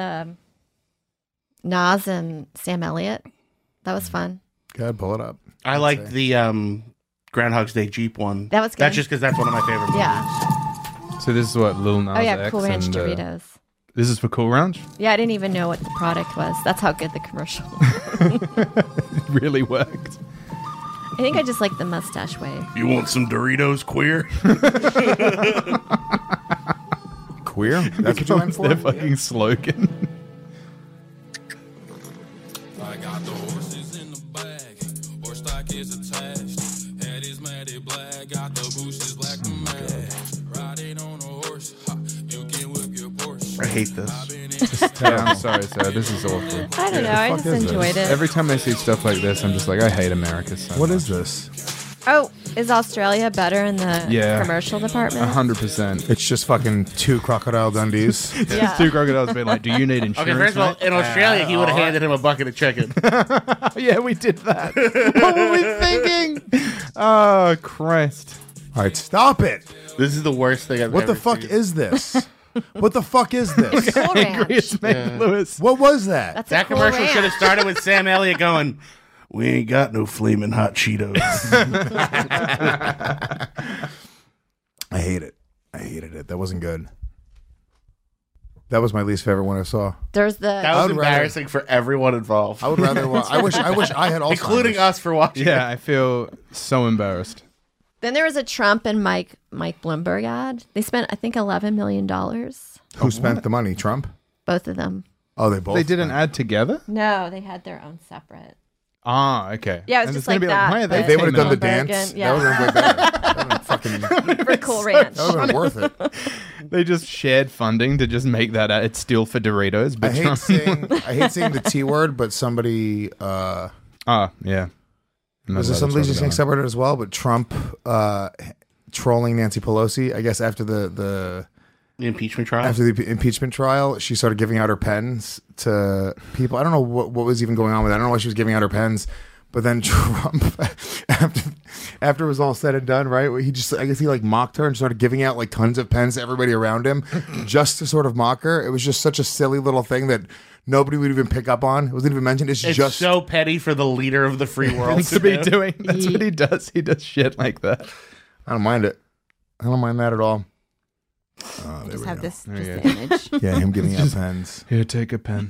Nas and Sam Elliott. That was fun. Go ahead, pull it up. I liked the Groundhog's Day Jeep one. That was good. That's just because that's one of my favorite movies. Yeah. So this is what Lil Nas Oh yeah, X Cool Ranch and, Doritos. This is for Cool Ranch? Yeah, I didn't even know what the product was. That's how good the commercial. It really worked. I think I just like the mustache wave. You want some Doritos, queer? Queer? That's what you went for? Their fucking slogan. I got the horses in the bag. Horse stock is attached. Head is matted black. Got the bushes black to match. Riding on a horse. Ha, you can whip your Porsche. I hate this. Yeah, I'm sorry, sir. This is awful. I don't know. I just enjoyed it. Every time I see stuff like this, I'm just like, I hate America so What much. is this? Oh, is Australia better in the Yeah. commercial department? 100%. It's just fucking two Crocodile Dundees. Yeah. Two crocodiles being like, do you need insurance? Okay, first of all, mate?" in Australia, he would have handed him a bucket of chicken. Yeah, we did that. What were we thinking? Oh, Christ. All right, stop it. This is the worst thing I've What ever the fuck seen. is this? What the fuck is this? Cool Angriest Ranch. man, Lewis. What was that? That's a That Cool commercial Ranch. should have started with Sam Elliott going, "We ain't got no flaming hot Cheetos." I hate it. I hated it. That wasn't good. That was my least favorite one I saw. There's the That was would rather- embarrassing for everyone involved. I would rather. I wish I had Alzheimer's. including us for watching. Yeah, I feel so embarrassed. Then there was a Trump and Mike Bloomberg ad. They spent, I think, $11 million. Who spent the money? Trump. Both of them. Oh, they both. They did an ad together? No, they had their own separate. Ah, okay. Yeah, it was And just it's gonna like that, why are they but- They would have done the Bloomberg dance. and- yeah. That would have been way better. That would have been fucking. For Cool Ranch. That would have been worth it. They just shared funding to just make that ad. It's still for Doritos, I but hate Trump- saying the T word, but somebody. Ah, yeah. I'm not Was there allowed somebody to just saying talk about separate as well? But Trump trolling Nancy Pelosi. I guess after the impeachment trial. After the impeachment trial, she started giving out her pens to people. I don't know what was even going on with that. I don't know why she was giving out her pens. But then Trump, after it was all said and done, right? I guess he like mocked her and started giving out like tons of pens to everybody around him just to sort of mock her. It was just such a silly little thing that nobody would even pick up on. It wasn't even mentioned. It's just so petty for the leader of the free world to be doing. That's what he does. He does shit like that. I don't mind it. I don't mind that at all. Just have this image. Yeah, him giving out pens. Here, take a pen.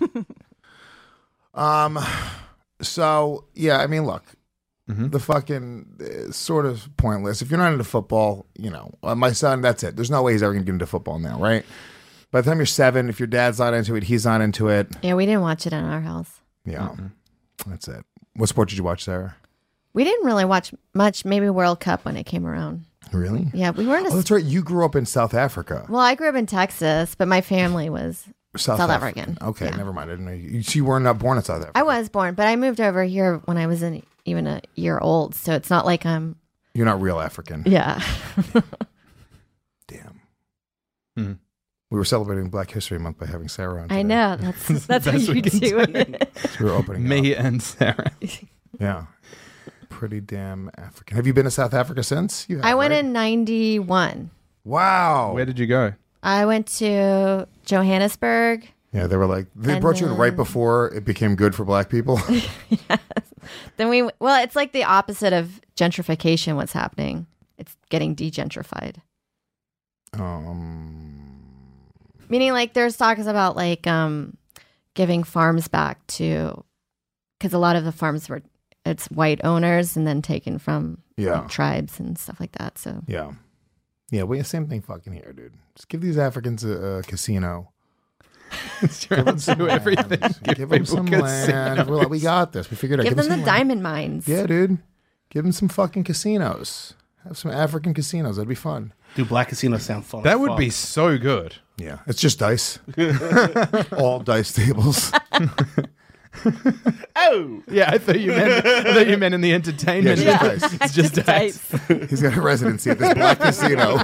So, yeah, I mean, look, the fucking sort of pointless. If you're not into football, you know, my son, that's it. There's no way he's ever going to get into football now, right? By the time you're 7, if your dad's not into it, he's not into it. Yeah, we didn't watch it in our house. Yeah, that's it. What sport did you watch, Sarah? We didn't really watch much, maybe World Cup when it came around. Really? Yeah, we weren't. Oh, that's right. You grew up in South Africa. Well, I grew up in Texas, but my family was South African. Okay, never mind. I didn't know you were not born in South Africa. I was born, but I moved over here when I was even a year old, so it's not like I'm... You're not real African. Yeah. Damn. We were celebrating Black History Month by having Sarah on today. I know. That's how you do it. So we were opening Me up. and Sarah. Yeah. Pretty damn African. Have you been to South Africa since? You have, I went right? in 91. Wow. Where did you go? I went to Johannesburg. Yeah, they were like, they And brought you in right then- before it became good for black people. Yes. Then it's like the opposite of gentrification, what's happening. It's getting degentrified. Meaning like there's talks about like giving farms back to, because a lot of the farms it's white owners and then taken from like, tribes and stuff like that. So Yeah. Yeah, well, same thing fucking here, dude. Just give these Africans a casino. Give them some everything. Give them some land. We got this. We figured out. give them the some land. diamond mines. Yeah, dude. Give them some fucking casinos. Have some African casinos. That'd be fun. Dude, black casinos sound fun. That would be so good. Yeah, it's just dice. All dice tables. Oh, yeah. I thought you meant in the entertainment. Yeah, it's just dice. It's just dice. He's got a residency at this black casino.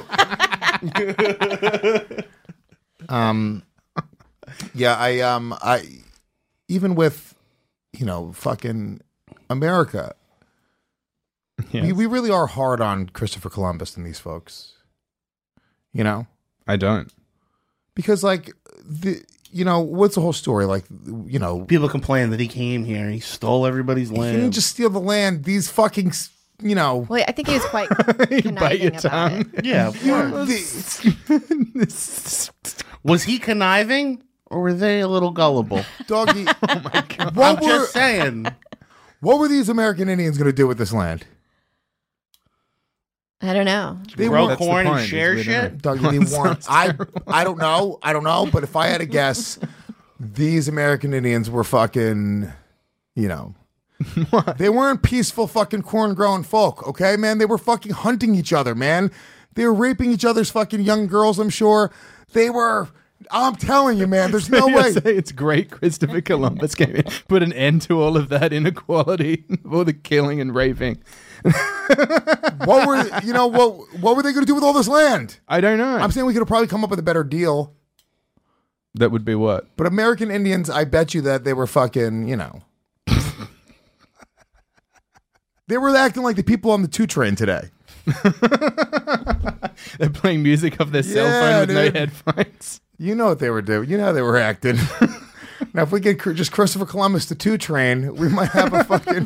Yeah, I even with, you know, fucking America, Yes. we really are hard on Christopher Columbus and these folks. You know? I don't. Because, like, you know, what's the whole story? Like, you know, people complain that he came here, he stole everybody's he land. didn't just steal the land. These fucking, you know. Well, I think he was quite conniving about it. Yeah, of course. Was he conniving, or were they a little gullible? Doggy. Oh my god! I'm just saying. What were these American Indians going to do with this land? I don't know. They grow corn and share shit. Doggy, they weren't. I don't know. I don't know. But if I had to guess, these American Indians were fucking, you know. They weren't peaceful fucking corn growing folk, okay, man? They were fucking hunting each other, man. They were raping each other's fucking young girls, I'm sure. They were, I'm telling you, man, there's no way. It's great Christopher Columbus came in, put an end to all of that inequality, all the killing and raping. What were they going to do with all this land? I don't know. I'm saying we could have probably come up with a better deal. That would be what? But American Indians, I bet you that they were fucking, you know. They were acting like the people on the 2 train today. They're playing music off their cell phone with no headphones. You know what they were doing. You know how they were acting. Now, if we get just Christopher Columbus the 2 train, we might have a fucking...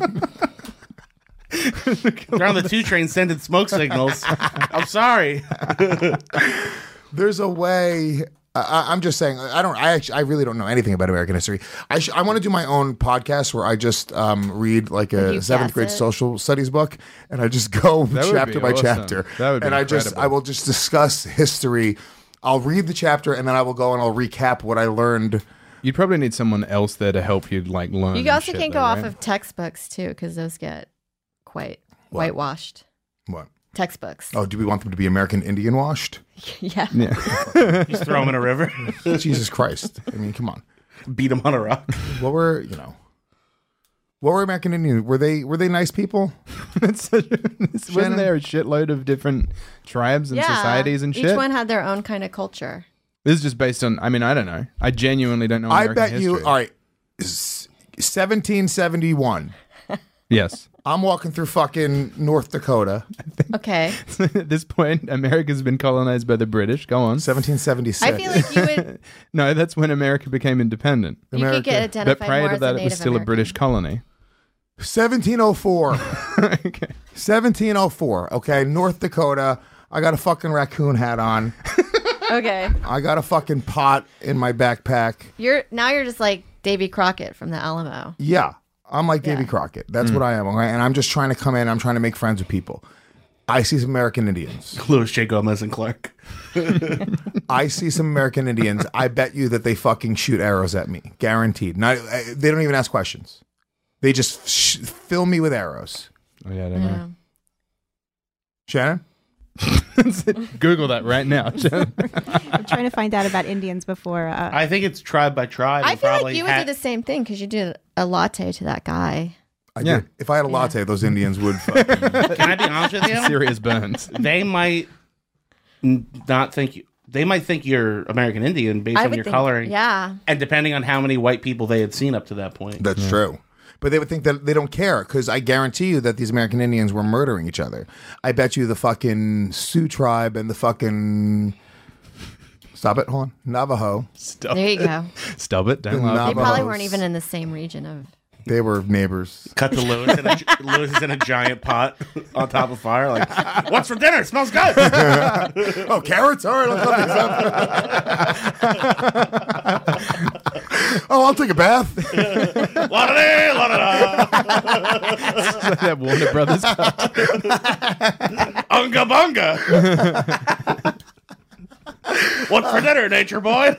They're on the 2 train sending smoke signals. I'm sorry. There's a way... I'm just saying. I really don't know anything about American history. I want to do my own podcast where I just read like a 7th grade social studies book, and I just go chapter by chapter. That would be incredible. I will just discuss history. I'll read the chapter, and then I will go and I'll recap what I learned. You'd probably need someone else there to help you like learn. You also can't go off of textbooks too, because those get quite whitewashed. What? Textbooks. Oh, do we want them to be American Indian washed? Yeah. Just throw them in a river. Jesus Christ. I mean, come on. Beat them on a rock. What were, you know. What were American Indians? Were they nice people? Wasn't there a shitload of different tribes and societies and shit? Each one had their own kind of culture. This is just based on. I mean, I don't know. I genuinely don't know. I American bet history. you. All right, 1771. Yes. I'm walking through fucking North Dakota. Okay. At this point, America's been colonized by the British. Go on. 1776. I feel like you would. No, that's when America became independent. You could get identified But prior more to as that, a it was Native still a British colony. 1704. Okay. 1704. Okay, North Dakota. I got a fucking raccoon hat on. Okay. I got a fucking pot in my backpack. You're just like Davy Crockett from the Alamo. Yeah. I'm like Davy Crockett. That's what I am. Okay? And I'm just trying to come in. I'm trying to make friends with people. I see some American Indians. Louis J. Gomez and Clark. I see some American Indians. I bet you that they fucking shoot arrows at me. Guaranteed. They don't even ask questions. They just fill me with arrows. Oh, yeah, I don't know. Shannon? Google that right now. I'm trying to find out about Indians before. I think it's tribe by tribe. I feel like you would do the same thing because you did a latte to that guy. I did. If I had a latte, those Indians would fucking... Can I be honest with you? Serious burns. They might not think you... They might think you're American Indian based on your coloring. Yeah. And depending on how many white people they had seen up to that point. That's true. But they would think that they don't care because I guarantee you that these American Indians were murdering each other. I bet you the fucking Sioux tribe and the fucking... Stop it. Hold on. Navajo. There you go. Stop it. Don't The laugh. They probably Navajos. weren't even in the same region of. They were neighbors. Cut to Lewis. Lewis is in a giant pot on top of fire. Like, what's for dinner? It smells good. Oh, carrots? All right, I'll cut these up. Oh, I'll take a bath. La-da-dee, la-da-da. That Warner Brothers cut. Unga bunga. What's for dinner, nature boy?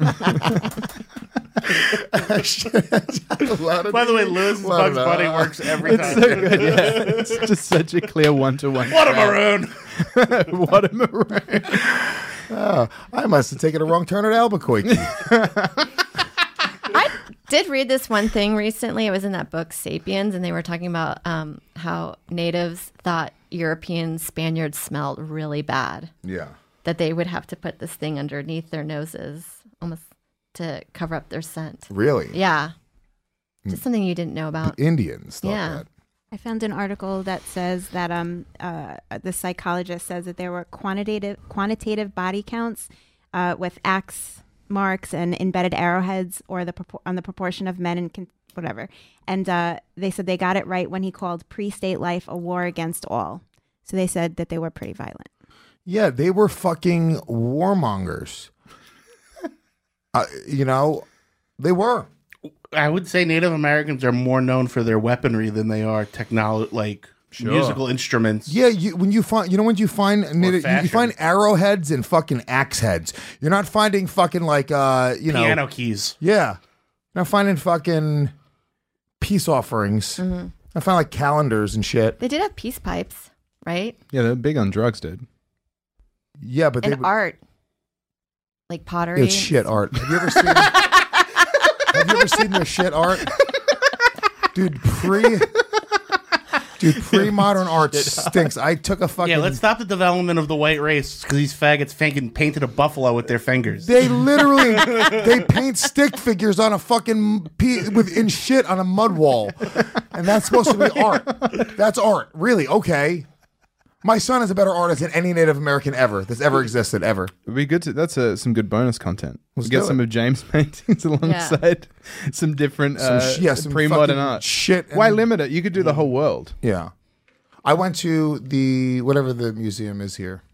By the way, Lewis's Bugs Bunny works every time. So good, yeah. It's just such a clear one-to-one. What a maroon. What a maroon. Oh, I must have taken a wrong turn at Albuquerque. I did read this one thing recently. It was in that book Sapiens, and they were talking about how natives thought European Spaniards smelled really bad. Yeah. That they would have to put this thing underneath their noses almost to cover up their scent. Really? Yeah. Just something you didn't know about. The Indians thought that. I found an article that says that the psychologist says that there were quantitative body counts with axe marks and embedded arrowheads or on the proportion of men and whatever. And they said they got it right when he called pre-state life a war against all. So they said that they were pretty violent. Yeah, they were fucking warmongers. They were. I would say Native Americans are more known for their weaponry than they are musical instruments. Yeah, when you find you find arrowheads and fucking axe heads. You're not finding fucking piano keys. Yeah, you're not finding fucking peace offerings. Mm-hmm. I find like calendars and shit. They did have peace pipes, right? Yeah, they're big on drugs, dude. Yeah, but and art, like pottery. It's shit art. Have you ever seen? Have you ever seen their shit art, dude? Pre-modern art stinks. I took a fucking... Yeah, let's stop the development of the white race because these faggots painted a buffalo with their fingers. They literally they paint stick figures on a fucking in shit on a mud wall, and that's supposed to be art. That's art, really? Okay. My son is a better artist than any Native American that's ever existed, ever. It'd be good to. That's some good bonus content. Let's get do some it. of James' paintings alongside some different some pre-modern fucking art. shit. Why limit it? You could do the whole world. Yeah. I went to whatever the museum is here.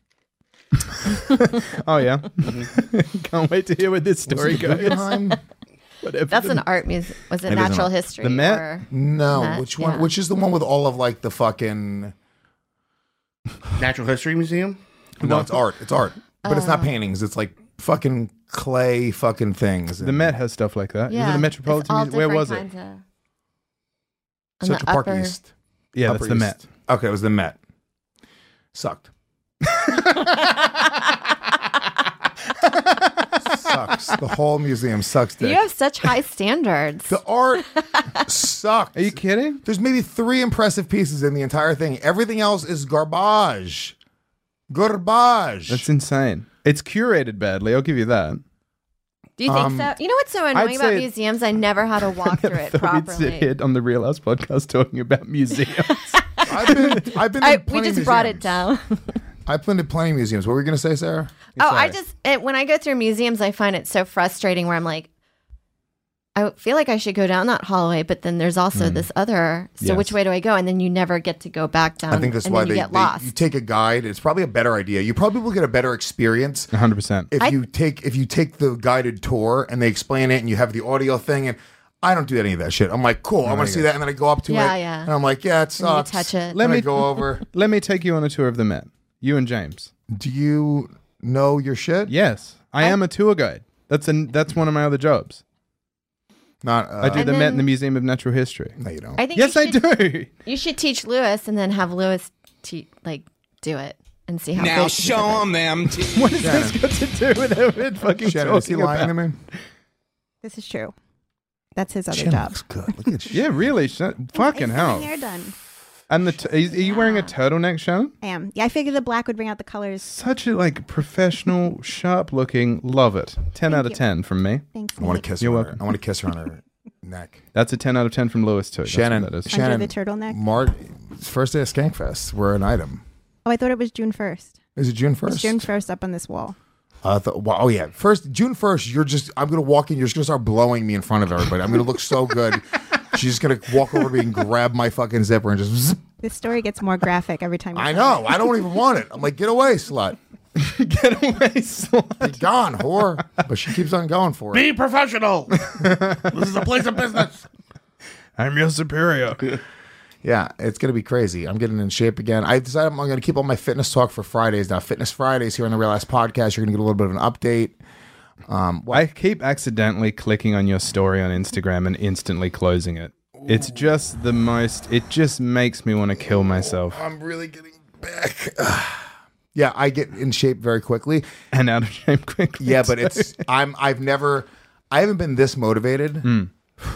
Oh yeah. Can't wait to hear where this story Was it goes. Guggenheim? Whatever. That's an art museum. Was it It is an natural art. history? The Met? Or No, Met? which one? Yeah. Which is the one with all of like the fucking? Natural History Museum? No, it's art. It's art, but it's not paintings. It's like fucking clay, fucking things. The Met has stuff like that. Yeah, Is it the Metropolitan it's all Museum? Where was different it? kinds of- on Central the Park upper- East. Yeah, Upper that's the East. Met. Okay, it was the Met. Sucked. Sucked. sucks. The whole museum sucks dick. You have such high standards. The art sucks. Are you kidding? There's maybe 3 impressive pieces in the entire thing. Everything else is garbage. Garbage. That's insane. It's curated badly. I'll give you that. Do you think so? You know what's so annoying about museums? I never had to walk through it We'd sit properly. here on the Real House podcast talking about museums. I've been to We plenty just of brought it museums. down. I've been to plenty of museums. What were you going to say, Sarah? When I go through museums, I find it so frustrating where I'm like, I feel like I should go down that hallway, but then there's also this other. So Yes. which way do I go? And then you never get to go back down. I think that's and why then you get lost. you take a guide. It's probably a better idea. You probably will get a better experience 100%. if you take the guided tour and they explain it and you have the audio thing. And I don't do any of that shit. I'm like, cool, I want to see that, and then I go up to Yeah, it, yeah. and I'm like, yeah, it And you sucks. touch it. Let me go over. Let me take you on a tour of the Met. You and James. Do you know your shit? Yes, I am a tour guide. That's one of my other jobs. Not. I do the Met and the Museum of Natural History. No, you don't. I think yes, you I should- do. You should teach Lewis and then have Lewis do it and see how Now good show them teeth. What has this got to do with it? We're fucking Shannon, is he talking lying about? to me? This is true. That's his other Shannon job. looks good. Look at you. Yeah, really. Fucking I hell. my hair done. And are you wearing a turtleneck, Shannon? I am. Yeah, I figured the black would bring out the colors. Such a professional, sharp looking. Love it. 10 out of 10 from me. Thanks. I want to kiss her. You're on her- welcome. I want to kiss her on her neck. That's a 10 out of 10 from Lewis too. That's Shannon, what that is. Shannon, Under the turtleneck? First day of Skankfest. We're an item. Oh, I thought it was June 1st. Is it June It's 1st? June 1st up on this wall. Oh yeah, June 1st. I'm gonna walk in. You're just gonna start blowing me in front of everybody. I'm gonna look so good. She's just gonna walk over to me and grab my fucking zipper and just. Zip. This story gets more graphic every time. I know. I don't even want it. I'm like, get away, slut. Get away, slut. Be gone, whore. But she keeps on going for it. Be professional. This is a place of business. I'm your superior. Yeah, it's gonna be crazy. I'm getting in shape again. I decided I'm gonna keep all my fitness talk for Fridays now. Fitness Fridays here on the Real Ass Podcast. You're gonna get a little bit of an update. I keep accidentally clicking on your story on Instagram and instantly closing it. It's just the most. It just makes me want to kill myself. I'm really getting back. Yeah, I get in shape very quickly and out of shape quickly. Yeah, but it's I haven't been this motivated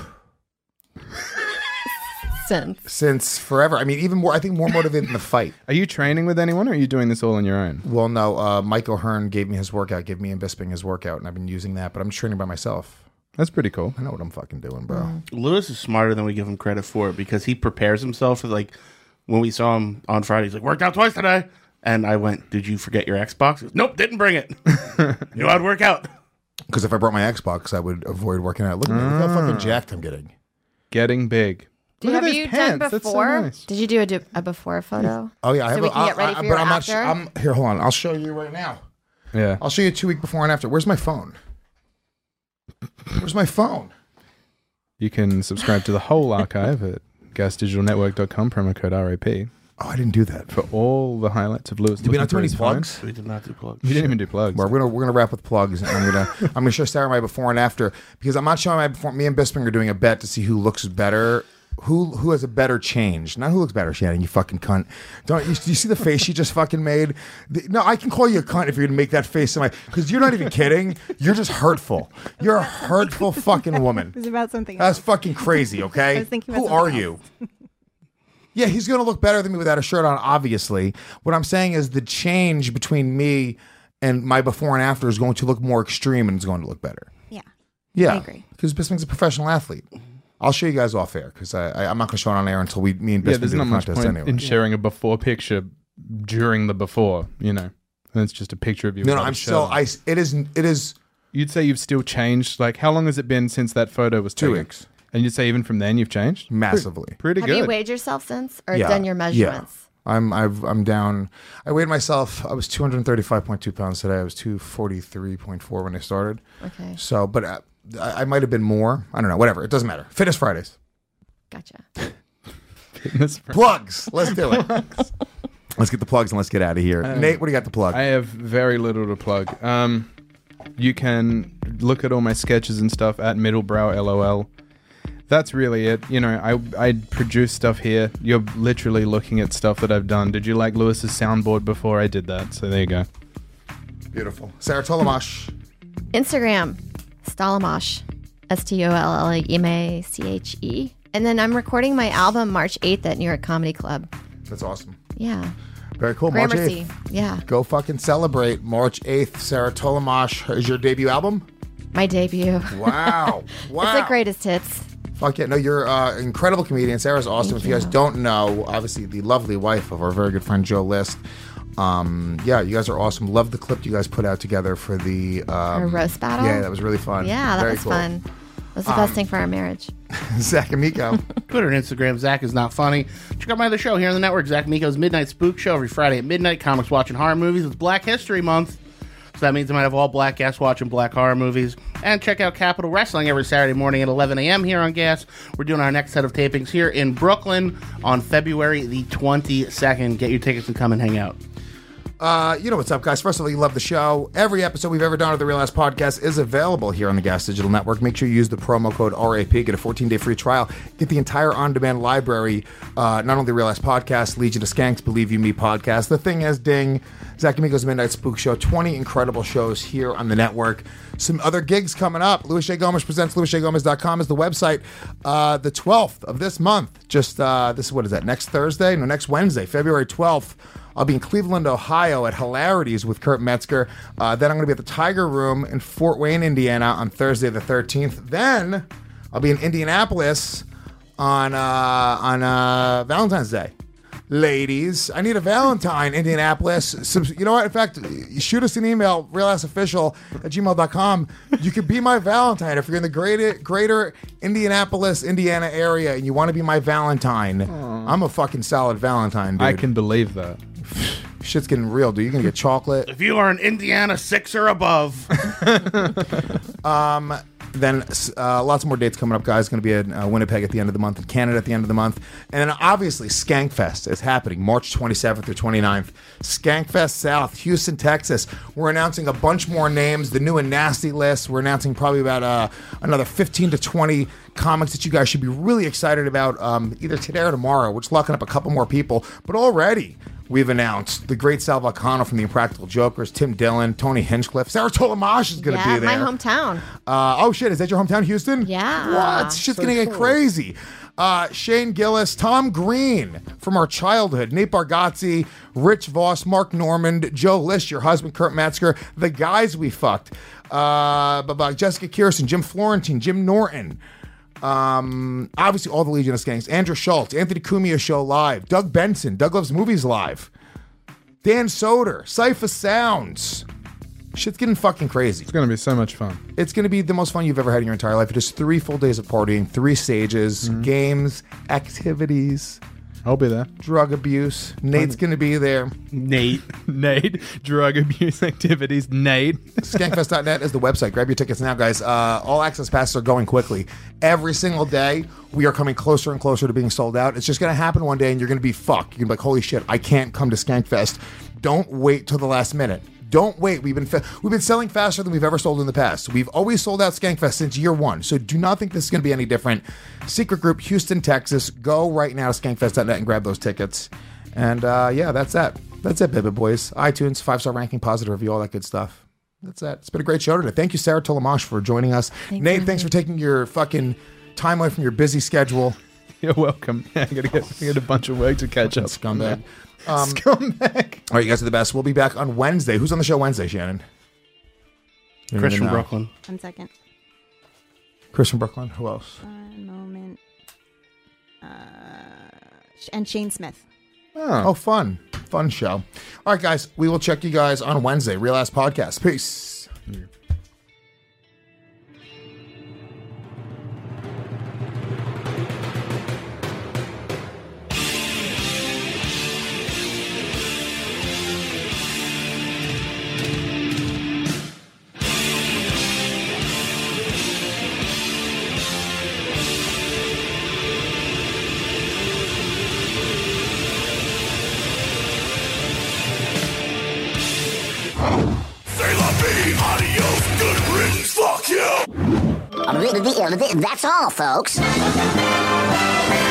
since forever. I mean, even more. I think more motivated than the fight. Are you training with anyone, or are you doing this all on your own? Well, no. Mike O'Hearn gave me his workout. Gave me and Bisping his workout, and I've been using that. But I'm training by myself. That's pretty cool. I know what I'm fucking doing, bro. Lewis is smarter than we give him credit for because he prepares himself for when we saw him on Friday, he's like, worked out twice today. And I went, did you forget your Xbox? He goes, nope, didn't bring it. Knew I'd work out. Because if I brought my Xbox, I would avoid working out. Look at me. Look how fucking jacked I'm getting. Getting big. Look at Have those you pants. done That's so before? nice. Did you do a before photo? Oh yeah, I so have we a, can get ready for your after. Here, hold on. I'll show you right now. Yeah. I'll show you 2 week before and after. Where's my phone? Where's my phone? You can subscribe to the whole archive at gasdigitalnetwork.com, promo code RAP. Oh, I didn't do that. For all the highlights of Lewis. Did we not do looking any for his phone. plugs? We did not do plugs. We didn't even do plugs. Well, we're gonna wrap with plugs, and I'm gonna show Sarah my before and after because I'm not showing my before. Me and Bisping are doing a bet to see who looks better. Who has a better change? Not who looks better, Shannon. You fucking cunt. Don't you see the face she just fucking made? No, I can call you a cunt if you're gonna make that face. Because you're not even kidding. You're just hurtful. You're a hurtful fucking woman. It was about something That's else. fucking crazy. Okay. I was thinking about Who are something you? Yeah, he's gonna look better than me without a shirt on. Obviously, what I'm saying is the change between me and my before and after is going to look more extreme, and it's going to look better. Yeah. Yeah, I agree. because Bisping's a professional athlete. I'll show you guys off air because I'm not going to show it on air until me and Bisping Yeah, do there's the not much contest point anyway. in sharing a before picture during the before, you know. And it's just a picture of you. No, without a I'm shirt still. on. It is. You'd say you've still changed. Like, how long has it been since that photo was 2 taken? weeks. And you'd say even from then you've changed Massively. Pretty Have good. you weighed yourself since or Yeah. done your measurements? Yeah. I'm down. I weighed myself. I was 235.2 pounds today. I was 243.4 when I started. Okay. So, but I might have been more. I don't know. Whatever. It doesn't matter. Fitness Fridays. Gotcha. Plugs. Let's do it. Let's get the plugs and let's get out of here. Nate, what do you got to plug? I have very little to plug. You can look at all my sketches and stuff at Middlebrow LOL. That's really it. You know, I produce stuff here. You're literally looking at stuff that I've done. Did you like Lewis's soundboard before I did that? So there you go. Beautiful. Sarah Tolomash. Instagram, Stolamache. STOLLEMACHE. And then I'm recording my album March 8th at New York Comedy Club. That's awesome. Yeah. Very cool. March Gramercy. 8th. Yeah. Go fucking celebrate. March 8th. Sarah Tolamache is your debut album? My debut. Wow. Wow. It's the greatest hits. Fuck yeah. No, you're an incredible comedian. Sarah's awesome. Thank If you guys don't know, obviously the lovely wife of our very good friend Joe List. Yeah, you guys are awesome. Love the clip you guys put out together for the Our roast battle? Yeah, that was really fun. Yeah, that Very was cool. fun. It was the best thing for our marriage. Zach Amico. Twitter and Instagram, Zach is not funny. Check out my other show here on the network, Zach Amico's Midnight Spook Show, every Friday at midnight. Comics watching horror movies. It's Black History Month, so that means I might have all black guests watching black horror movies. And check out Capital Wrestling every Saturday morning at 11 a.m. here on Gas. We're doing our next set of tapings here in Brooklyn on February the 22nd. Get your tickets and come and hang out. You know what's up, guys. First of all, you love the show. Every episode we've ever done of the Real Ass Podcast is available here on the Gas Digital Network. Make sure you use the promo code RAP. Get a 14-day free trial. Get the entire on-demand library. Not only the Real Ass Podcast, Legion of Skanks, Believe You Me podcast. The Thing Is Ding, Zach Amico's Midnight Spook Show. 20 incredible shows here on the network. Some other gigs coming up. Louis J. Gomez presents. LouisJGomez.com is the website. The 12th of this month. Just what is that? Next Thursday? No, next Wednesday, February 12th. I'll be in Cleveland, Ohio at Hilarities with Kurt Metzger. Then I'm going to be at the Tiger Room in Fort Wayne, Indiana on Thursday the 13th. Then I'll be in Indianapolis on Valentine's Day. Ladies, I need a Valentine, Indianapolis. You know what? In fact, shoot us an email, realassofficial@gmail.com. You could be my Valentine. If you're in the greater Indianapolis, Indiana area and you want to be my Valentine, I'm a fucking solid Valentine, dude. I can believe that. Shit's getting real, dude. You're going to get chocolate. If you are an Indiana 6 or above. Then lots more dates coming up, guys. Going to be in Winnipeg at the end of the month, in Canada at the end of the month. And then obviously Skankfest is happening March 27th through 29th. Skankfest South, Houston, Texas. We're announcing a bunch more names, the new and nasty list. We're announcing probably about another 15 to 20 comics that you guys should be really excited about either today or tomorrow. We're just locking up a couple more people. But already we've announced the great Sal Vulcano from the Impractical Jokers, Tim Dillon, Tony Hinchcliffe. Sarah Tolamache is going to be there. My hometown. Oh shit, is that your hometown, Houston? Yeah. What? Shit's gonna get crazy. Shane Gillis, Tom Green from our childhood, Nate Bargatze, Rich Voss, Mark Normand, Joe List, your husband, Kurt Metzger, the guys we fucked, Jessica Kirsten, Jim Florentine, Jim Norton. Obviously all the Legion of Skanks, Andrew Schultz, Anthony Cumia Show live, Doug Benson, Doug Loves Movies live, Dan Soder, Cypher Sounds. Shit's getting fucking crazy. It's going to be so much fun. It's going to be the most fun you've ever had in your entire life. Just 3 full days of partying, 3 stages, games, activities. I'll be there. Drug abuse. Nate's going to be there. Nate. Drug abuse activities. Nate. Skankfest.net is the website. Grab your tickets now, guys. All access passes are going quickly. Every single day, we are coming closer and closer to being sold out. It's just going to happen one day, and you're going to be fucked. You're going to be like, holy shit, I can't come to Skankfest. Don't wait till the last minute. Don't wait. We've been selling faster than we've ever sold in the past. We've always sold out Skankfest since year 1. So do not think this is going to be any different. Secret Group, Houston, Texas. Go right now to skankfest.net and grab those tickets. And yeah, that's that. That's it, baby boys. iTunes, 5-star ranking, positive review, all that good stuff. That's that. It's been a great show today. Thank you, Sarah Tolamache, for joining us. Nate, thanks for taking your fucking time away from your busy schedule. You're welcome. I got a bunch of work to catch up. Scumbag. Scumbag. All right, you guys are the best. We'll be back on Wednesday. Who's on the show Wednesday, Shannon? Chris from Brooklyn. 1 second. Chris from Brooklyn. Who else? One moment. And Shane Smith. Oh, fun. Fun show. All right, guys. We will check you guys on Wednesday. Real Ass Podcast. Peace. That's all, folks.